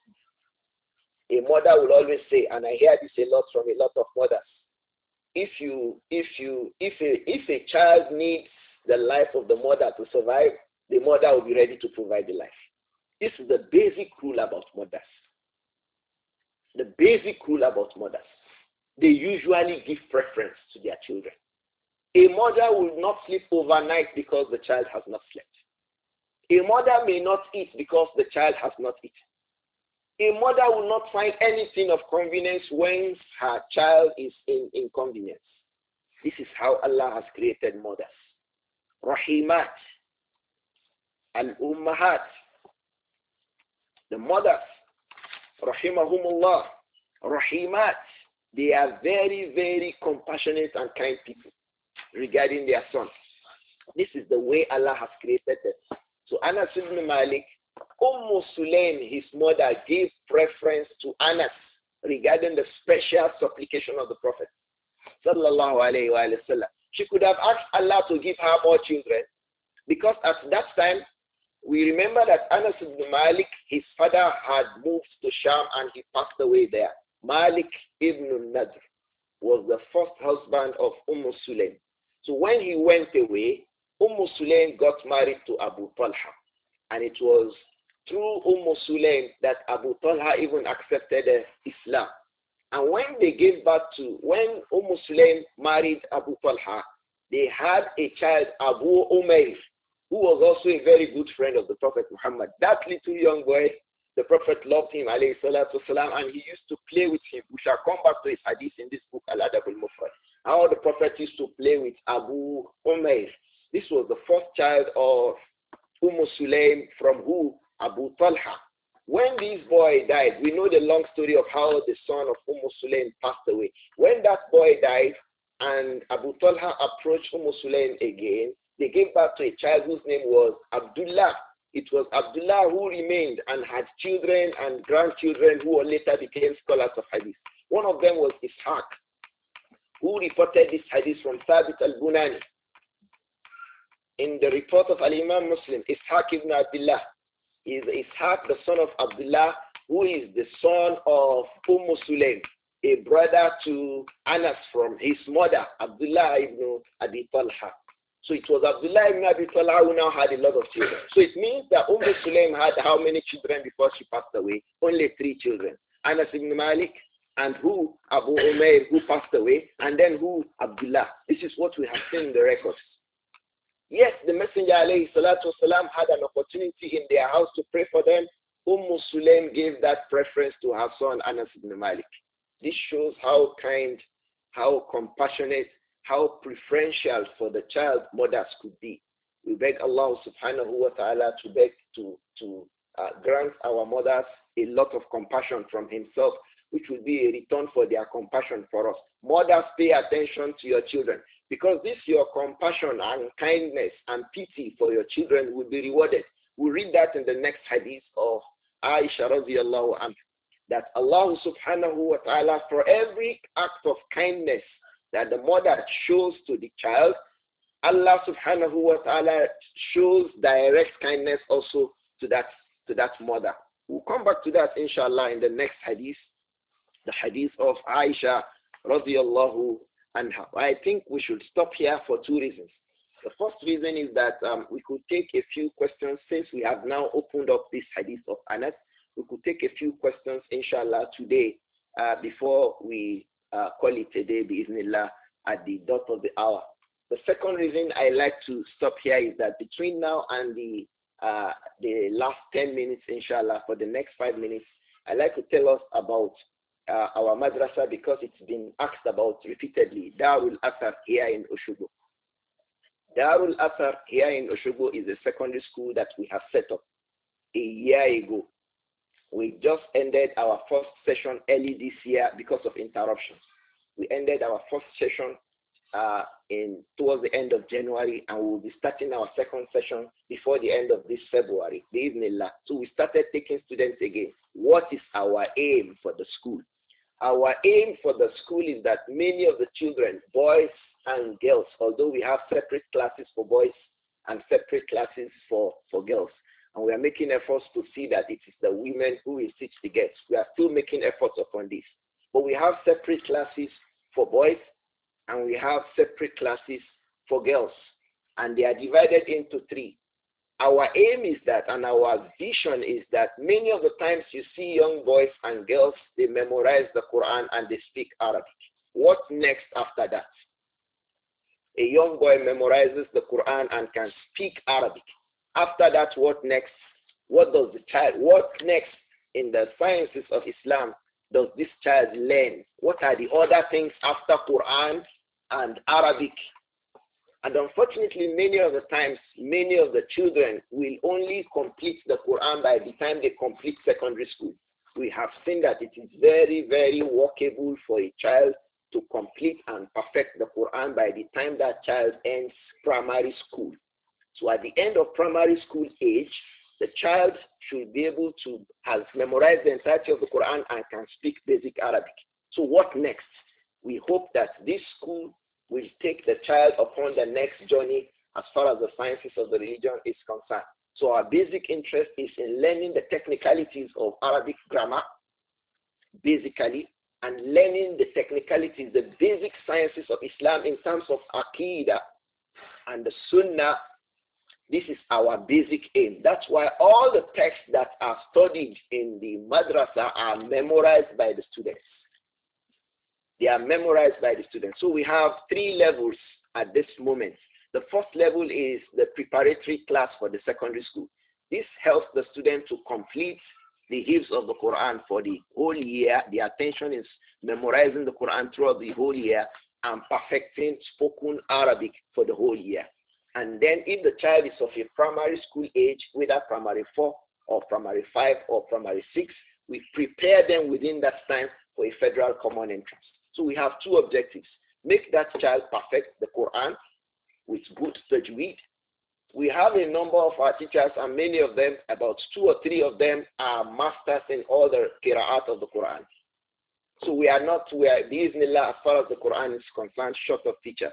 A mother will always say, and I hear this a lot from a lot of mothers, if a child needs the life of the mother to survive, the mother will be ready to provide the life. This is the basic rule about mothers. The basic rule about mothers. They usually give preference to their children. A mother will not sleep overnight because the child has not slept. A mother may not eat because the child has not eaten. A mother will not find anything of convenience when her child is in inconvenience. This is how Allah has created mothers. Rahimat, al-ummahat, the mothers, rahimahumullah, rahimat, they are very, very compassionate and kind people regarding their sons. This is the way Allah has created them. So Anas ibn Malik, Sulaym, his mother, gave preference to Anas regarding the special supplication of the Prophet. Sallallahu alayhi wa sallam. She could have asked Allah to give her more children because at that time, we remember that Anas ibn Malik, his father had moved to Sham and he passed away there. Malik ibn Nadr was the first husband of Sulaym. So when he went away, Sulaym got married to Abu Talha. And it was through Sulaym that Abu Talha even accepted Islam. And when they gave birth to, when Sulaym married Abu Talha, they had a child, Abu Umayr, who was also a very good friend of the Prophet Muhammad. That little young boy, the Prophet loved him, alayhi salatu wasalam, and he used to play with him. We shall come back to his hadith in this book, Al-Adab al-Mufrad. How the Prophet used to play with Abu Umayr. This was the first child of Sulaym from who? Abu Talha. When this boy died, we know the long story of how the son of Sulaym passed away. When that boy died and Abu Talha approached Sulaym again, they gave birth to a child whose name was Abdullah. It was Abdullah who remained and had children and grandchildren who later became scholars of hadith. One of them was Ishaq, who reported this hadith from Thabit al-Bunani. In the report of Al-Imam Muslim, Ishaq ibn Abdullah is Ishaq, the son of Abdullah, who is the son of Sulaim, a brother to Anas from his mother, Abdullah ibn Abi Talha. So it was Abdullah ibn Abi Talha who now had a lot of children. So it means that Sulaim had how many children before she passed away? Only 3 children. Anas ibn Malik, and who? Abu Umair, who passed away, and then who? Abdullah. This is what we have seen in the records. Yes, the Messenger alayhi salatu wasalam had an opportunity in their house to pray for them. Sulaim gave that preference to her son Anas ibn Malik. This shows how kind, how compassionate, how preferential for the child mothers could be. We beg Allah subhanahu wa ta'ala to beg to grant our mothers a lot of compassion from himself, which will be a return for their compassion for us. Mothers, pay attention to your children, because this your compassion and kindness and pity for your children will be rewarded. We read that in the next hadith of Aisha radiallahu anha, that Allah subhanahu wa ta'ala, for every act of kindness that the mother shows to the child, Allah subhanahu wa ta'ala shows direct kindness also to that mother. We'll come back to that inshallah in the next hadith, the hadith of Aisha radiallahu anha. I think we should stop here for 2 reasons. The first reason is that we could take a few questions since we have now opened up this hadith of Anas. We could take a few questions inshallah today before we call it a day bi'idhnillah at the dot of the hour. The second reason I like to stop here is that between now and the last 10 minutes, inshallah, for the next 5 minutes, I'd like to tell us about our madrasa, because it's been asked about repeatedly. Darul Athar here in Oshogo. Darul Athar here in Oshogo is a secondary school that we have set up a year ago. We just ended our first session early this year because of interruptions. We ended our first session towards the end of January, and we will be starting our second session before the end of this February, bi'idhnillah. So we started taking students again. What is our aim for the school? Our aim for the school is that many of the children, boys and girls, although we have separate classes for boys and separate classes for girls, and we are making efforts to see that it is the women who will teach the girls. We are still making efforts upon this. But we have separate classes for boys, and we have separate classes for girls, and they are divided into 3. Our aim is that, and our vision is that many of the times you see young boys and girls, they memorize the Quran and they speak Arabic. What next after that? A young boy memorizes the Quran and can speak Arabic. After that, what next? What next in the sciences of Islam does this child learn? What are the other things after Quran and Arabic? And unfortunately, many of the times, many of the children will only complete the Quran by the time they complete secondary school. We have seen that it is very, very workable for a child to complete and perfect the Quran by the time that child ends primary school. So at the end of primary school age, the child should be able to have memorized the entirety of the Quran and can speak basic Arabic. So what next? We hope that this school will take the child upon the next journey as far as the sciences of the religion is concerned. So our basic interest is in learning the technicalities of Arabic grammar, basically, and learning the technicalities, the basic sciences of Islam in terms of Aqidah and the Sunnah. This is our basic aim. That's why all the texts that are studied in the madrasa are memorized by the students. They are memorized by the students. So we have 3 levels at this moment. The first level is the preparatory class for the secondary school. This helps the student to complete the hifz of the Quran for the whole year. The attention is memorizing the Quran throughout the whole year and perfecting spoken Arabic for the whole year. And then if the child is of a primary school age, whether primary 4 or primary 5 or primary 6, we prepare them within that time for a federal common entrance. So we have 2 objectives. Make that child perfect the Quran with good tajweed. We have a number of our teachers, and many of them, about 2 or 3 of them, are masters in all the qira'at of the Quran. So we are bi'idhnillah, as far as the Quran is concerned, short of teachers.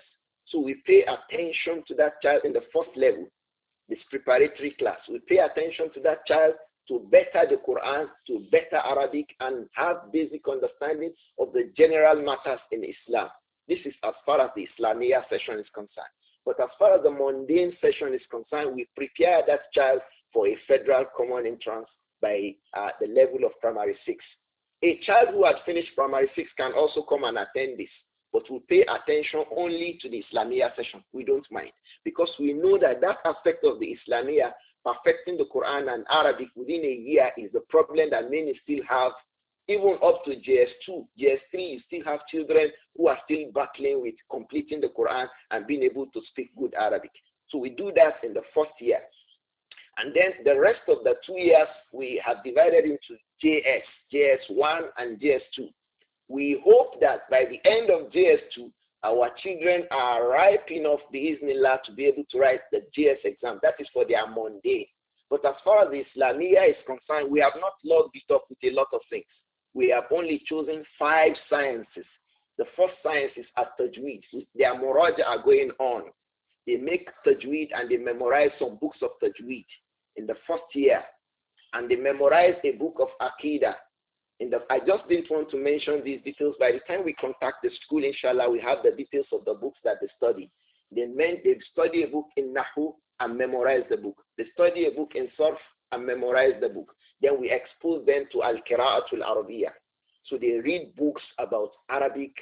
So we pay attention to that child in the first level, this preparatory class. We pay attention to that child to better the Quran, to better Arabic, and have basic understanding of the general matters in Islam. This is as far as the Islamia session is concerned. But as far as the mundane session is concerned, we prepare that child for a federal common entrance by the level of primary 6. A child who has finished primary 6 can also come and attend this, but we pay attention only to the Islamia session. We don't mind, because we know that that aspect of the Islamia, perfecting the Quran and Arabic within a year, is the problem that many still have. Even up to JS2, JS3, you still have children who are still battling with completing the Quran and being able to speak good Arabic. So we do that in the first year. And then the rest of the 2 years, we have divided into JS, JS1 and JS2. We hope that by the end of JS2, our children are ripe enough, biiznillah, to be able to write the JS exam. That is for their Monday. But as far as the Islamia is concerned, we have not logged it up with a lot of things. We have only chosen 5 sciences. The first science is at-tajweed. Their muraja are going on. They make tajweed and they memorize some books of tajweed in the first year. And they memorize a book of Aqidah. I just didn't want to mention these details. By the time we contact the school, inshallah, we have the details of the books that they study. They study a book in Nahu and memorize the book. They study a book in Sarf and memorize the book. Then we expose them to Al-Qira'atul Arabiya. So they read books about Arabic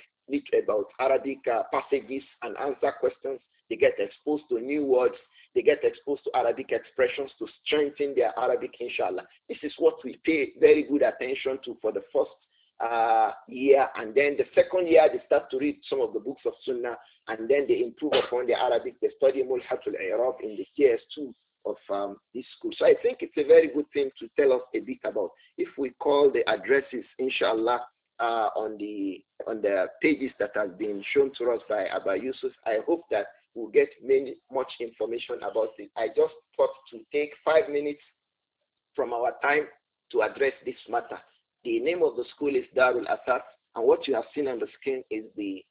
passages and answer questions. They get exposed to new words. They get exposed to Arabic expressions to strengthen their Arabic, inshallah. This is what we pay very good attention to for the first year. And then the second year, they start to read some of the books of Sunnah. And then they improve upon their Arabic. They study Mulhatul I'rab in the JS2 of this school. So I think it's a very good thing to tell us a bit about. If we call the addresses, inshallah, on the pages that has been shown to us by Abba Yusuf, I hope that we'll get much information about it. I just thought to take 5 minutes from our time to address this matter. The name of the school is Darul Asad, and what you have seen on the screen is the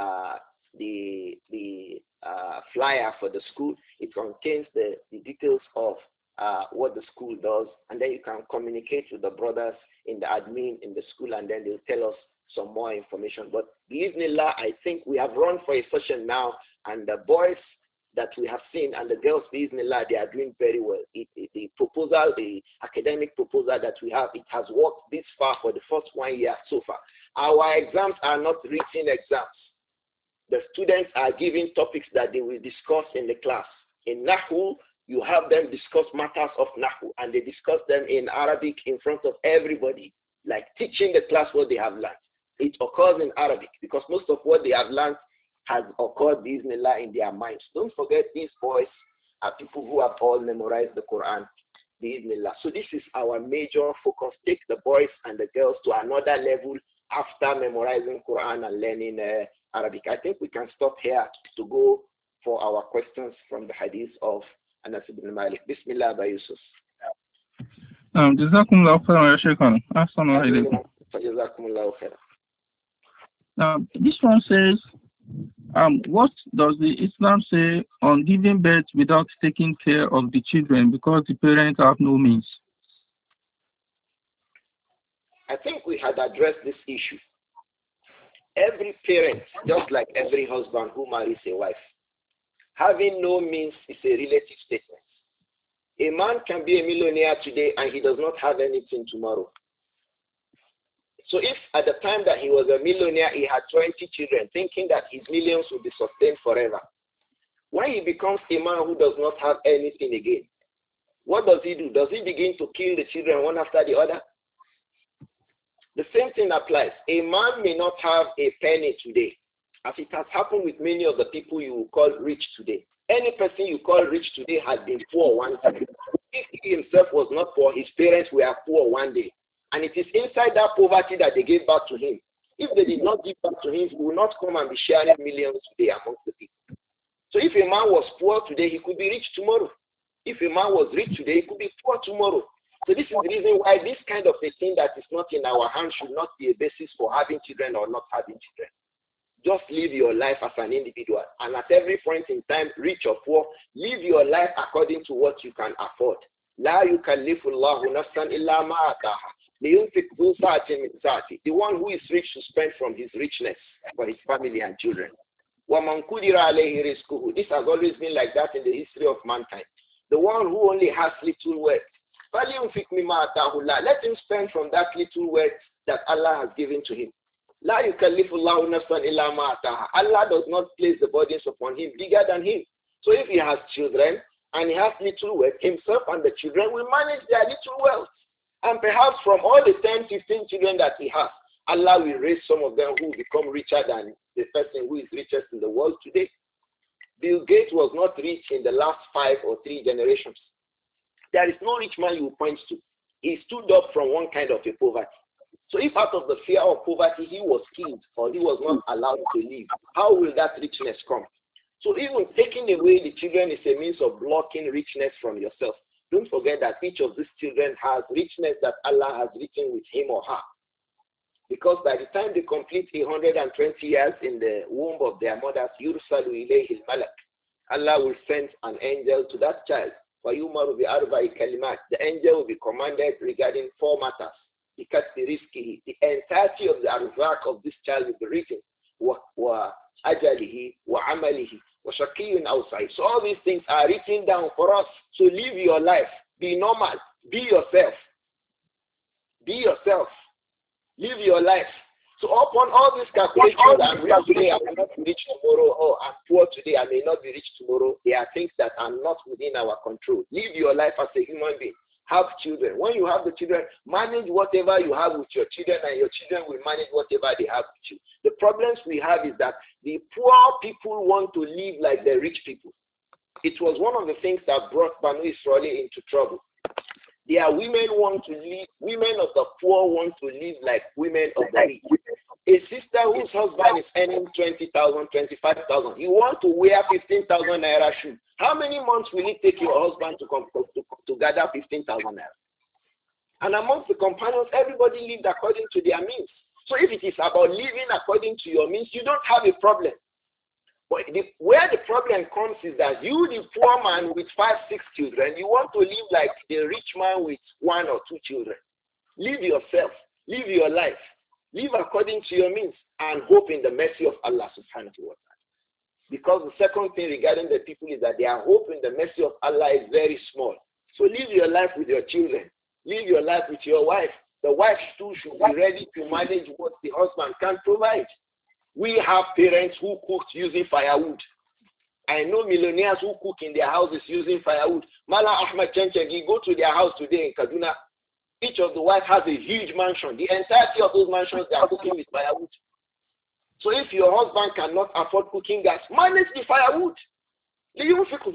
flyer for the school. It contains the details of what the school does, and then you can communicate with the brothers in the admin in the school, and then they'll tell us some more information. But bismillah, I think we have run for a session now, and the boys that we have seen and the girls, bismillah, they are doing very well. The academic proposal that we have, it has worked this far for the first 1 year so far. Our exams are not written exams. The students are given topics that they will discuss in the class. In Nahu, you have them discuss matters of Nahu, and they discuss them in Arabic in front of everybody, like teaching the class what they have learned. It occurs in Arabic because most of what they have learned has occurred, bismillah, in their minds. Don't forget, these boys are people who have all memorized the Quran, bismillah. So this is our major focus. Take the boys and the girls to another level after memorizing Quran and learning Arabic. I think we can stop here to go for our questions from the hadith of Anas ibn Malik. Bismillah, by Yusuf. Jazakumullahu khairan ya Shaykhana. Assalamu alaikum. Jazakumullahu khairan. This one says, what does the Islam say on giving birth without taking care of the children because the parents have no means? I think we had addressed this issue. Every parent, just like every husband who marries a wife, having no means is a relative statement. A man can be a millionaire today and he does not have anything tomorrow. So if at the time that he was a millionaire, he had 20 children, thinking that his millions will be sustained forever, when he becomes a man who does not have anything again, what does he do? Does he begin to kill the children one after the other? The same thing applies. A man may not have a penny today, as it has happened with many of the people you call rich today. Any person you call rich today has been poor one time. If he himself was not poor, his parents were poor one day. And it is inside that poverty that they gave back to him. If they did not give back to him, he will not come and be sharing millions today amongst the people. So if a man was poor today, he could be rich tomorrow. If a man was rich today, he could be poor tomorrow. So this is the reason why this kind of a thing that is not in our hands should not be a basis for having children or not having children. Just live your life as an individual. And at every point in time, rich or poor, live your life according to what you can afford. لا يكلف الله نفسا إلا ما آتاها لينفق ذو سعة من سعته. The one who is rich to spend from his richness for his family and children. وَمَنْ قُدِرَ عَلَيْهِ رِزْقُهُ. This has always been like that in the history of mankind. The one who only has little wealth, فَلْيُنْفِقْ مِمَّا آتَاهُ اللَّهُ. Let him spend from that little wealth that Allah has given to him. لَا يُكَلِّفُ اللَّهُ نَفْسًا إِلَّا مَا آتَاهَا. Allah does not place the burdens upon him bigger than him. So if he has children and he has little wealth, himself and the children will manage their little wealth. And perhaps from all the 10, 15 children that he has, Allah will raise some of them who become richer than the person who is richest in the world today. Bill Gates was not rich in the last 5 or 3 generations. There is no rich man you point to. He stood up from one kind of a poverty. So if out of the fear of poverty he was killed or he was not allowed to live, how will that richness come? So even taking away the children is a means of blocking richness from yourself. Don't forget that each of these children has richness that Allah has written with him or her. Because by the time they complete 120 years in the womb of their mothers, yursalu ilayhi al-malak. Allah will send an angel to that child. وَيُمَرُ بِأَرْبَعِ كَلِمَاتٍ. The angel will be commanded regarding 4 matters. Because the entirety of the arzak of this child will be written. وَأَجَلِهِ وَعَمَلِهِ وَشَقِيٌّ أَوْ سَعِيدٌ. So all these things are written down for us. So live your life. Be normal. Be yourself. Be yourself. Live your life. So upon all these calculations, I'm rich today, I may not be rich tomorrow, or I'm poor today, I may not be rich tomorrow. They are things that are not within our control. Live your life as a human being. Have children. When you have the children, manage whatever you have with your children, and your children will manage whatever they have with you. The problems we have is that the poor people want to live like the rich people. It was one of the things that brought Banu Israel into trouble. Their women want to live, women of the poor want to live like women of the rich. A sister whose husband is earning 20,000, 25,000, you want to wear 15,000 naira shoe. How many months will it take your husband to gather 15,000 naira? And amongst the companions, everybody lived according to their means. So if it is about living according to your means, you don't have a problem. But where the problem comes is that you, the poor man with 5, 6 children, you want to live like the rich man with 1 or 2 children. Live yourself. Live your life. Live according to your means and hope in the mercy of Allah subhanahu wa ta'ala. Because the second thing regarding the people is that their hope in the mercy of Allah is very small. So live your life with your children. Live your life with your wife. The wife too should be ready to manage what the husband can provide. We have parents who cook using firewood. I know millionaires who cook in their houses using firewood. Mala Ahmed Chenchegi, go to their house today in Kaduna. Each of the wives has a huge mansion. The entirety of those mansions, they are cooking with firewood. So if your husband cannot afford cooking gas, manage the firewood. If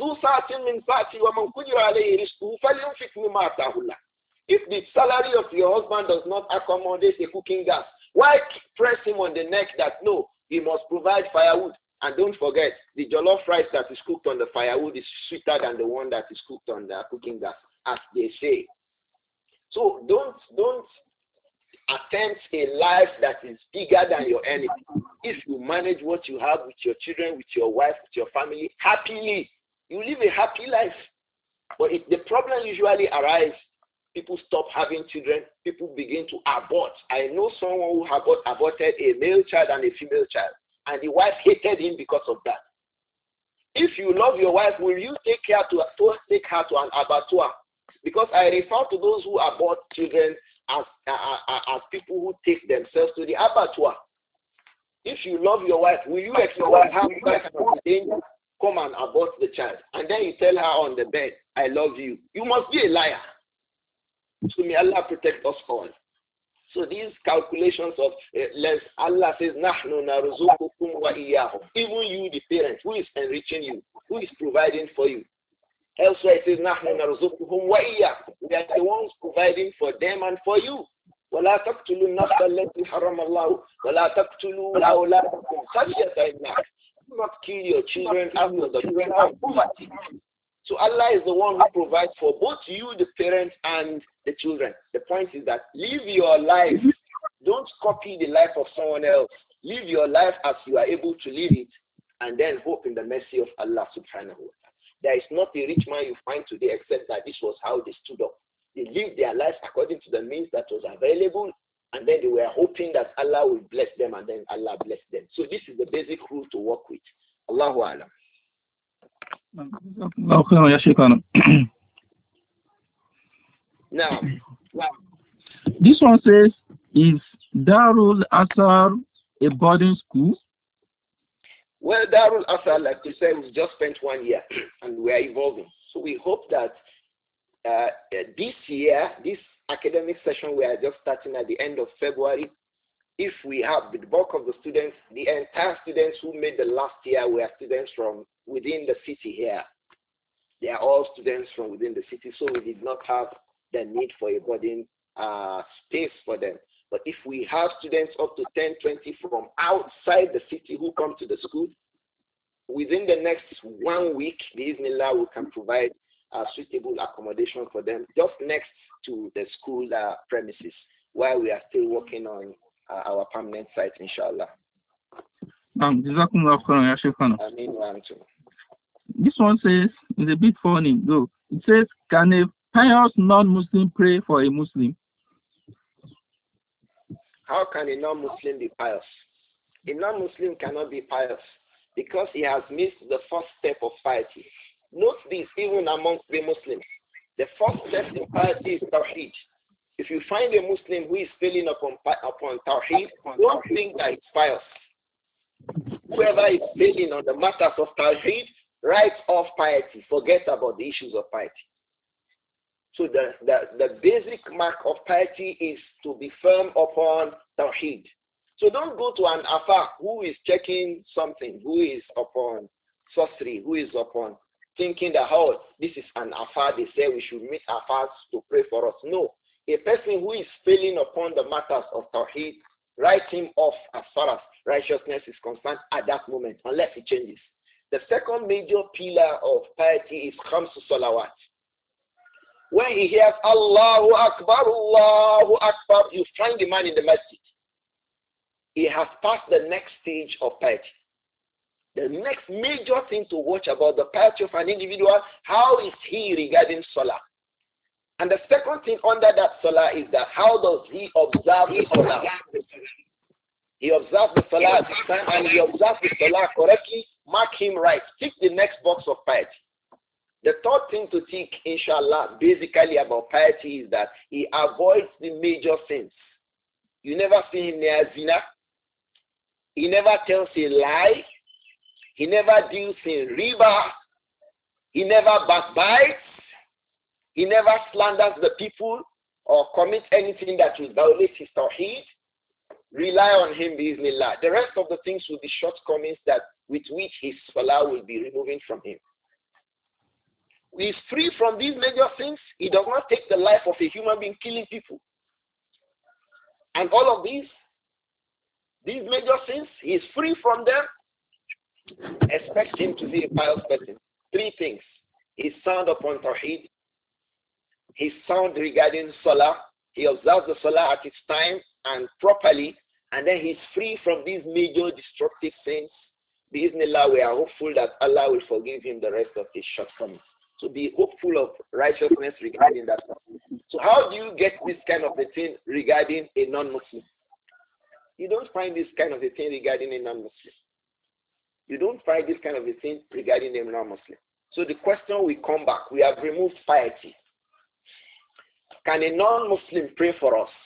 the salary of your husband does not accommodate a cooking gas, why press him on the neck that no, he must provide firewood? And don't forget, the jollof rice that is cooked on the firewood is sweeter than the one that is cooked on the cooking gas, as they say. So don't attempt a life that is bigger than your enemy. If you manage what you have with your children, with your wife, with your family, happily, you live a happy life. But the problem usually arises. People stop having children. People begin to abort. I know someone who aborted a male child and a female child, and the wife hated him because of that. If you love your wife, will you take her to an abattoir? Because I refer to those who abort children as people who take themselves to the abattoir. If you love your wife, will you expose her to danger? Come and abort the child. And then you tell her on the bed, I love you. You must be a liar. So may Allah protect us all. So these calculations of Allah says, Nahnu narzuqukum wa iyyahum. Even you, the parent, who is enriching you, who is providing for you. Elsewhere it says, Nahnu narzuquhum wa iyyakum. We are the ones providing for them and for you. وَلَا تَقْتُلُوا النَّفْسَ الَّتِي حَرَّمَ اللَّهُ وَلَا تَقْتُلُوا أَوْلَادَكُمْ خَشْيَةَ إِمْلَاقٍ. Do not kill your children out of the children of poverty. So Allah is the one who provides for both you, the parents, and the children. The point is that live your life. Don't copy the life of someone else. Live your life as you are able to live it, and then hope in the mercy of Allah subhanahu wa ta'ala. There is not a rich man you find today except that this was how they stood up. They lived their life according to the means that was available, and then they were hoping that Allah will bless them, and then Allah blessed them. So this is the basic rule to work with. Allahu Alam. Now, this one says, is Darul Asar a boarding school? Well, Darul Asar, like we said, we just spent 1 year and we are evolving. So we hope that this year, this academic session, we are just starting at the end of February. If we have the bulk of the students, the entire students who made the last year were students from within the city here. They are all students from within the city, so we did not have the need for a boarding space for them. But if we have students up to 10, 20 from outside the city who come to the school, within the next 1 week, Bismillah, we can provide suitable accommodation for them just next to the school premises while we are still working on our permanent site, inshallah. This one says, it's a bit funny though. It says, can a pious non-Muslim pray for a Muslim? How can a non-Muslim be pious? A non-Muslim cannot be pious because he has missed the first step of piety. Note this, even amongst the Muslims. The first step in piety is Tawheed. If you find a Muslim who is failing upon Tawheed, don't think that it's pious. Whoever is failing on the matters of Tawheed, write off piety. Forget about the issues of piety. So the basic mark of piety is to be firm upon Tawheed. So don't go to an Afa who is checking something, who is upon sorcery, who is upon thinking that, oh, this is an Afa, they say we should meet Afas to pray for us. No. A person who is failing upon the matters of Tawheed, write him off as far as righteousness is concerned at that moment, unless he changes. The second major pillar of piety is Khamsu Salawat. When he hears Allahu Akbar, you find the man in the masjid. He has passed the next stage of piety. The next major thing to watch about the piety of an individual, how is he regarding Salah? And the second thing under that Salah is that how does he observe the Salah? He observes the Salah at this time, and he observes the Salah correctly, mark him right. Tick the next box of piety. The third thing to think, inshallah, basically about piety is that he avoids the major sins. You never see him near zina. He never tells a lie. He never deals in riba. He never backbites. He never slanders the people or commits anything that will violate his tawheed. Rely on him, bismillah. The rest of the things will be shortcomings that with which his salah will be removing from him. He is free from these major things. He does not take the life of a human being killing people. And all of these major sins, he is free from them. Expect him to be a pious person. Three things. He is sound upon Tawheed. He is sound regarding Salah. He observes the Salah at its time and properly. And then he is free from these major destructive sins. Bismillah, we are hopeful that Allah will forgive him the rest of his shortcomings. So be hopeful of righteousness regarding that. So how do you get this kind of a thing regarding a non-Muslim? You don't find this kind of a thing regarding a non-Muslim. You don't find this kind of a thing regarding a non-Muslim. So the question will come back. We have removed piety. Can a non-Muslim pray for us?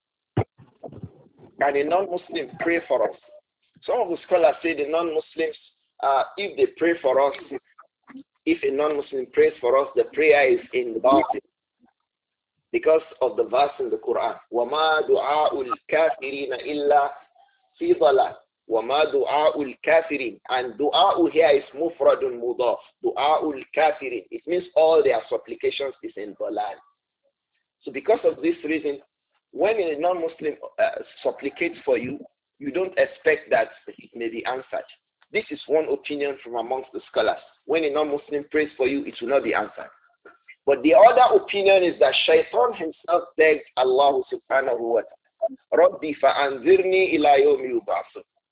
Can a non-Muslim pray for us? Some of the scholars say the non-Muslims, if they pray for us, if a non-Muslim prays for us, the prayer is in the batin. Because of the verse in the Quran. وَمَا دُعَاءُ الْكَافِرِينَ إِلَّا فِي ضَلَالٍ وَمَا دُعَاءُ الْكَافِرِينَ. And du'a here is mufradun mudaf. Du'a al-kafirin. It means all their supplications is in dalal. So because of this reason, when a non-Muslim supplicates for you, you don't expect that it may be answered. This is one opinion from amongst the scholars. When a non-Muslim prays for you, it will not be answered. But the other opinion is that Shaitan himself begged Allah subhanahu wa ta'ala, Rabbi fa'anzirni ila yawmi yub'athun.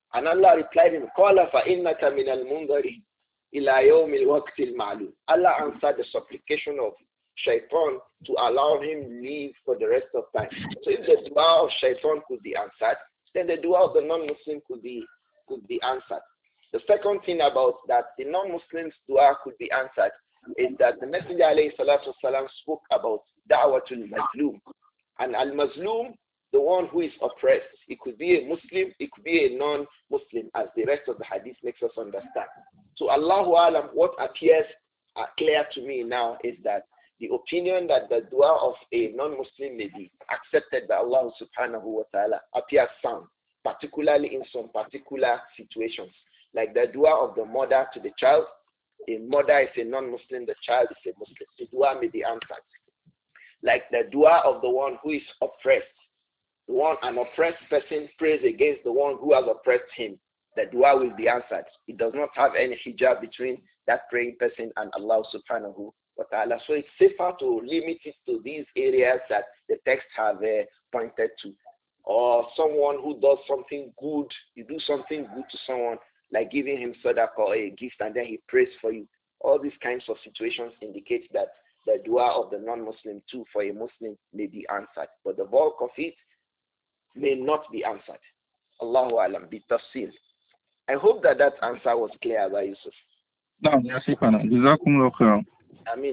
And Allah replied him, قَالَ فَإِنَّكَ مِنَ الْمُنْظَرِينَ إِلَى يَوْمِ الْوَقْتِ الْمَعْلُومِ. Allah answered the supplication of Shaitan to allow him live for the rest of time. So if the dua of Shaitan could be answered, then the dua of the non-Muslim could be answered. The second thing about that the non-Muslim's dua could be answered is that the Messenger alayhi salatu wasalam spoke about da'watul mazlum. And al-mazlum, the one who is oppressed, it could be a Muslim, it could be a non-Muslim, as the rest of the hadith makes us understand. So Allahu alam, what appears clear to me now is that the opinion that the dua of a non-Muslim may be accepted by Allah subhanahu wa ta'ala appears sound, particularly in some particular situations. Like the dua of the mother to the child. A mother is a non-Muslim, the child is a Muslim. The dua may be answered. Like the dua of the one who is oppressed. An oppressed person prays against the one who has oppressed him. The dua will be answered. It does not have any hijab between that praying person and Allah subhanahu wa ta'ala. So it's safer to limit it to these areas that the text have pointed to. Or someone who does something good, you do something good to someone, like giving him sadaqah or a gift, and then he prays for you. All these kinds of situations indicate that the dua of the non-Muslim too for a Muslim may be answered. But the bulk of it may not be answered. Allahu alam, bi tafsil. I hope that answer was clear by Yusuf. No, yes, Jazakumullah khairan. I mean,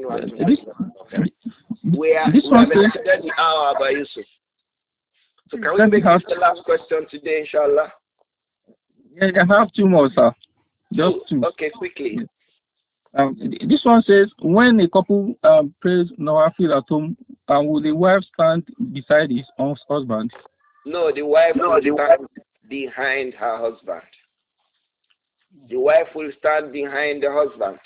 we have extended the hour by Yusuf. So can we make the last question today, inshallah? Yeah, I have two more, sir. Just two. Okay, quickly. This one says, when a couple prays Nawafil at home, will the wife stand beside his husband? No, the wife will stand behind her husband. The wife will stand behind the husband,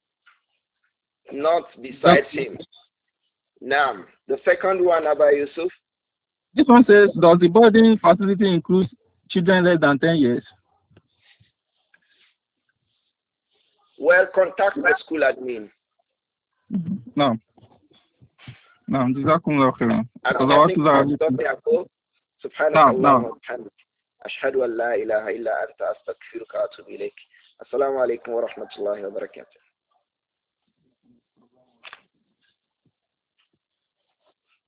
not beside him. Now, the second one, Abba Yusuf. This one says, does the boarding facility include children less than 10 years? Well, contact the school admin. No. Jazakumullah khairan. سبحانك اللهم وبحمدك أشهد أن لا إله إلا أنت أستغفرك وأتوب إليك. السلام عليكم ورحمة الله وبركاته.